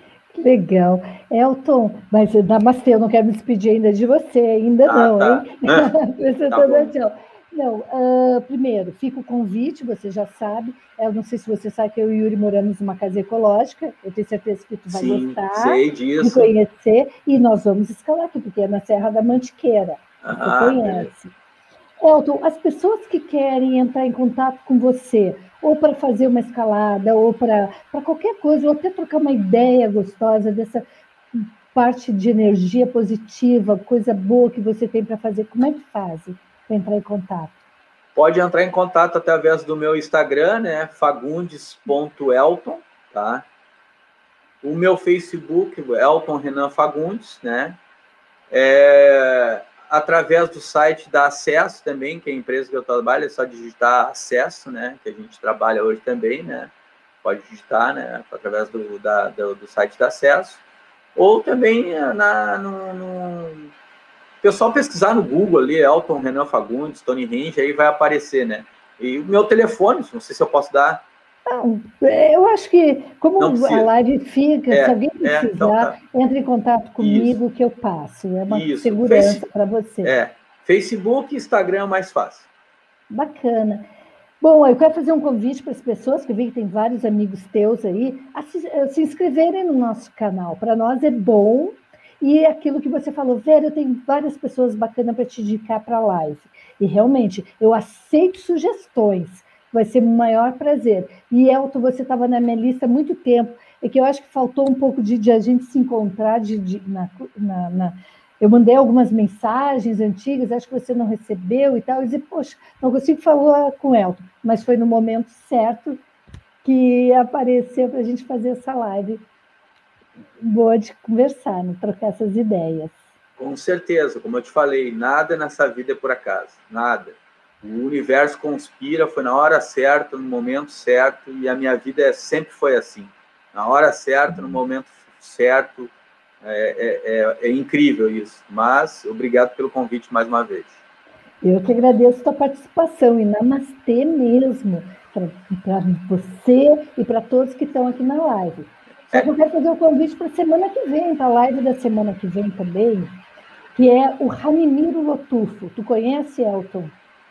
Legal. Elton, mas namastê, eu não quero me despedir ainda de você, ainda ah, não, tá. hein? Você tá toda tchau. Não, uh, primeiro, fica o convite, você já sabe. Eu não sei se você sabe que eu e o Yuri moramos numa casa ecológica, eu tenho certeza que tu vai Sim, gostar sei disso. de conhecer, e nós vamos escalar aqui, porque é na Serra da Mantiqueira, ah, você conhece. Beleza. Elton, as pessoas que querem entrar em contato com você, ou para fazer uma escalada, ou para qualquer coisa, ou até trocar uma ideia gostosa dessa parte de energia positiva, coisa boa que você tem para fazer. Como é que faz para entrar em contato? Pode entrar em contato através do meu Instagram, né? fagundes ponto elton, tá? O meu Facebook, Elton Renan Fagundes, né? É, através do site da Acesso também, que é a empresa que eu trabalho, é só digitar Acesso, né? Que a gente trabalha hoje também, né? Pode digitar, né? Através do, da, do, do site da Acesso. Ou também na, no, no... o pessoal pesquisar no Google ali, Elton Renan Fagundes, Tony Renge, aí vai aparecer, né? E o meu telefone, não sei se eu posso dar. Não, eu acho que, como a live fica, é, se alguém precisar, é, então tá. entre em contato comigo. Isso. Que eu passo. É uma Isso. segurança para você. É, Facebook e Instagram é mais fácil. Bacana. Bom, eu quero fazer um convite para as pessoas, que eu vi que tem vários amigos teus aí, a se, a se inscreverem no nosso canal. Para nós é bom. E aquilo que você falou, Vera, eu tenho várias pessoas bacanas para te indicar para a live. E realmente, eu aceito sugestões. Vai ser o maior prazer. E, Elton, você estava na minha lista há muito tempo, é que eu acho que faltou um pouco de, de a gente se encontrar. De, de, na, na, na... Eu mandei algumas mensagens antigas, acho que você não recebeu e tal, e disse, poxa, não consigo falar com o Elton, mas foi no momento certo que apareceu para a gente fazer essa live boa de conversar, né? Trocar essas ideias. Com certeza, como eu te falei, nada nessa vida é por acaso, nada. O universo conspira, foi na hora certa, no momento certo, e a minha vida sempre foi assim. Na hora certa, no momento certo, é, é, é incrível isso. Mas, obrigado pelo convite mais uma vez. Eu que agradeço a tua participação, e namastê mesmo, para você e para todos que estão aqui na live. Só que eu quero fazer um convite para a semana que vem, para a live da semana que vem também, que é o Ranimiro Lotufo. Tu conhece, Elton?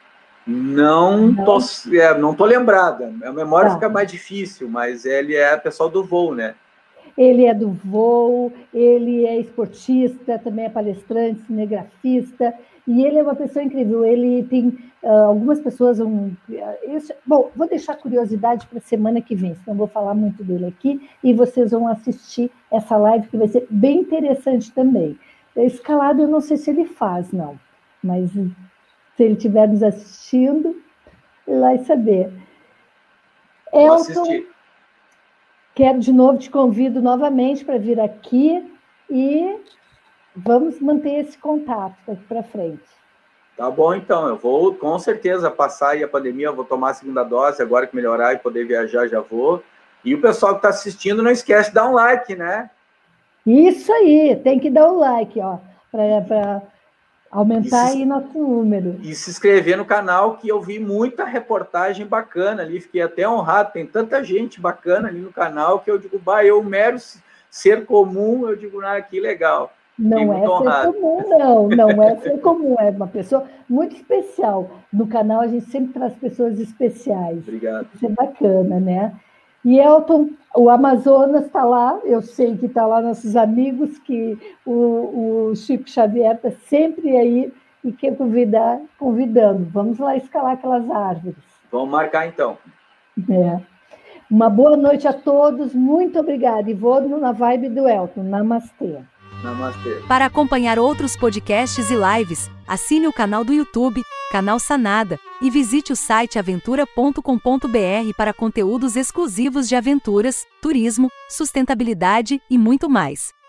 Não, não. Tô, é, não tô lembrada. A memória tá. Fica mais difícil, mas ele é pessoal do voo, né? Ele é do voo, ele é esportista, também é palestrante, cinegrafista, e ele é uma pessoa incrível. Ele tem uh, algumas pessoas... Um, uh, bom, vou deixar curiosidade para a semana que vem, senão vou falar muito dele aqui, e vocês vão assistir essa live, que vai ser bem interessante também. Escalada eu não sei se ele faz, não, mas se ele estiver nos assistindo, ele vai saber. Vou Elton, assistir. Quero de novo, te convido novamente para vir aqui e vamos manter esse contato daqui para frente. Tá bom, então. Eu vou, com certeza, passar aí a pandemia, eu vou tomar a segunda dose, agora que melhorar e poder viajar, já vou. E o pessoal que está assistindo, não esquece de dar um like, né? Isso aí, tem que dar um like, ó, para aumentar se, aí nosso número. E se inscrever no canal, que eu vi muita reportagem bacana ali, fiquei até honrado, tem tanta gente bacana ali no canal, que eu digo, bah, eu mero ser comum, eu digo, ah, que legal. Não é ser comum, não, não é ser comum, é uma pessoa muito especial. No canal a gente sempre traz pessoas especiais. Obrigado. Isso é bacana, né? E, Elton, o Amazonas está lá, eu sei que está lá nossos amigos, que o, o Chico Xavier está sempre aí e quer convidar, convidando. Vamos lá escalar aquelas árvores. Vamos marcar, então. É. Uma boa noite a todos, muito obrigada. E vou na vibe do Elton. Namastê. Namastê. Para acompanhar outros podcasts e lives, assine o canal do YouTube, Canal Sanada, e visite o site aventura ponto com ponto br para conteúdos exclusivos de aventuras, turismo, sustentabilidade e muito mais.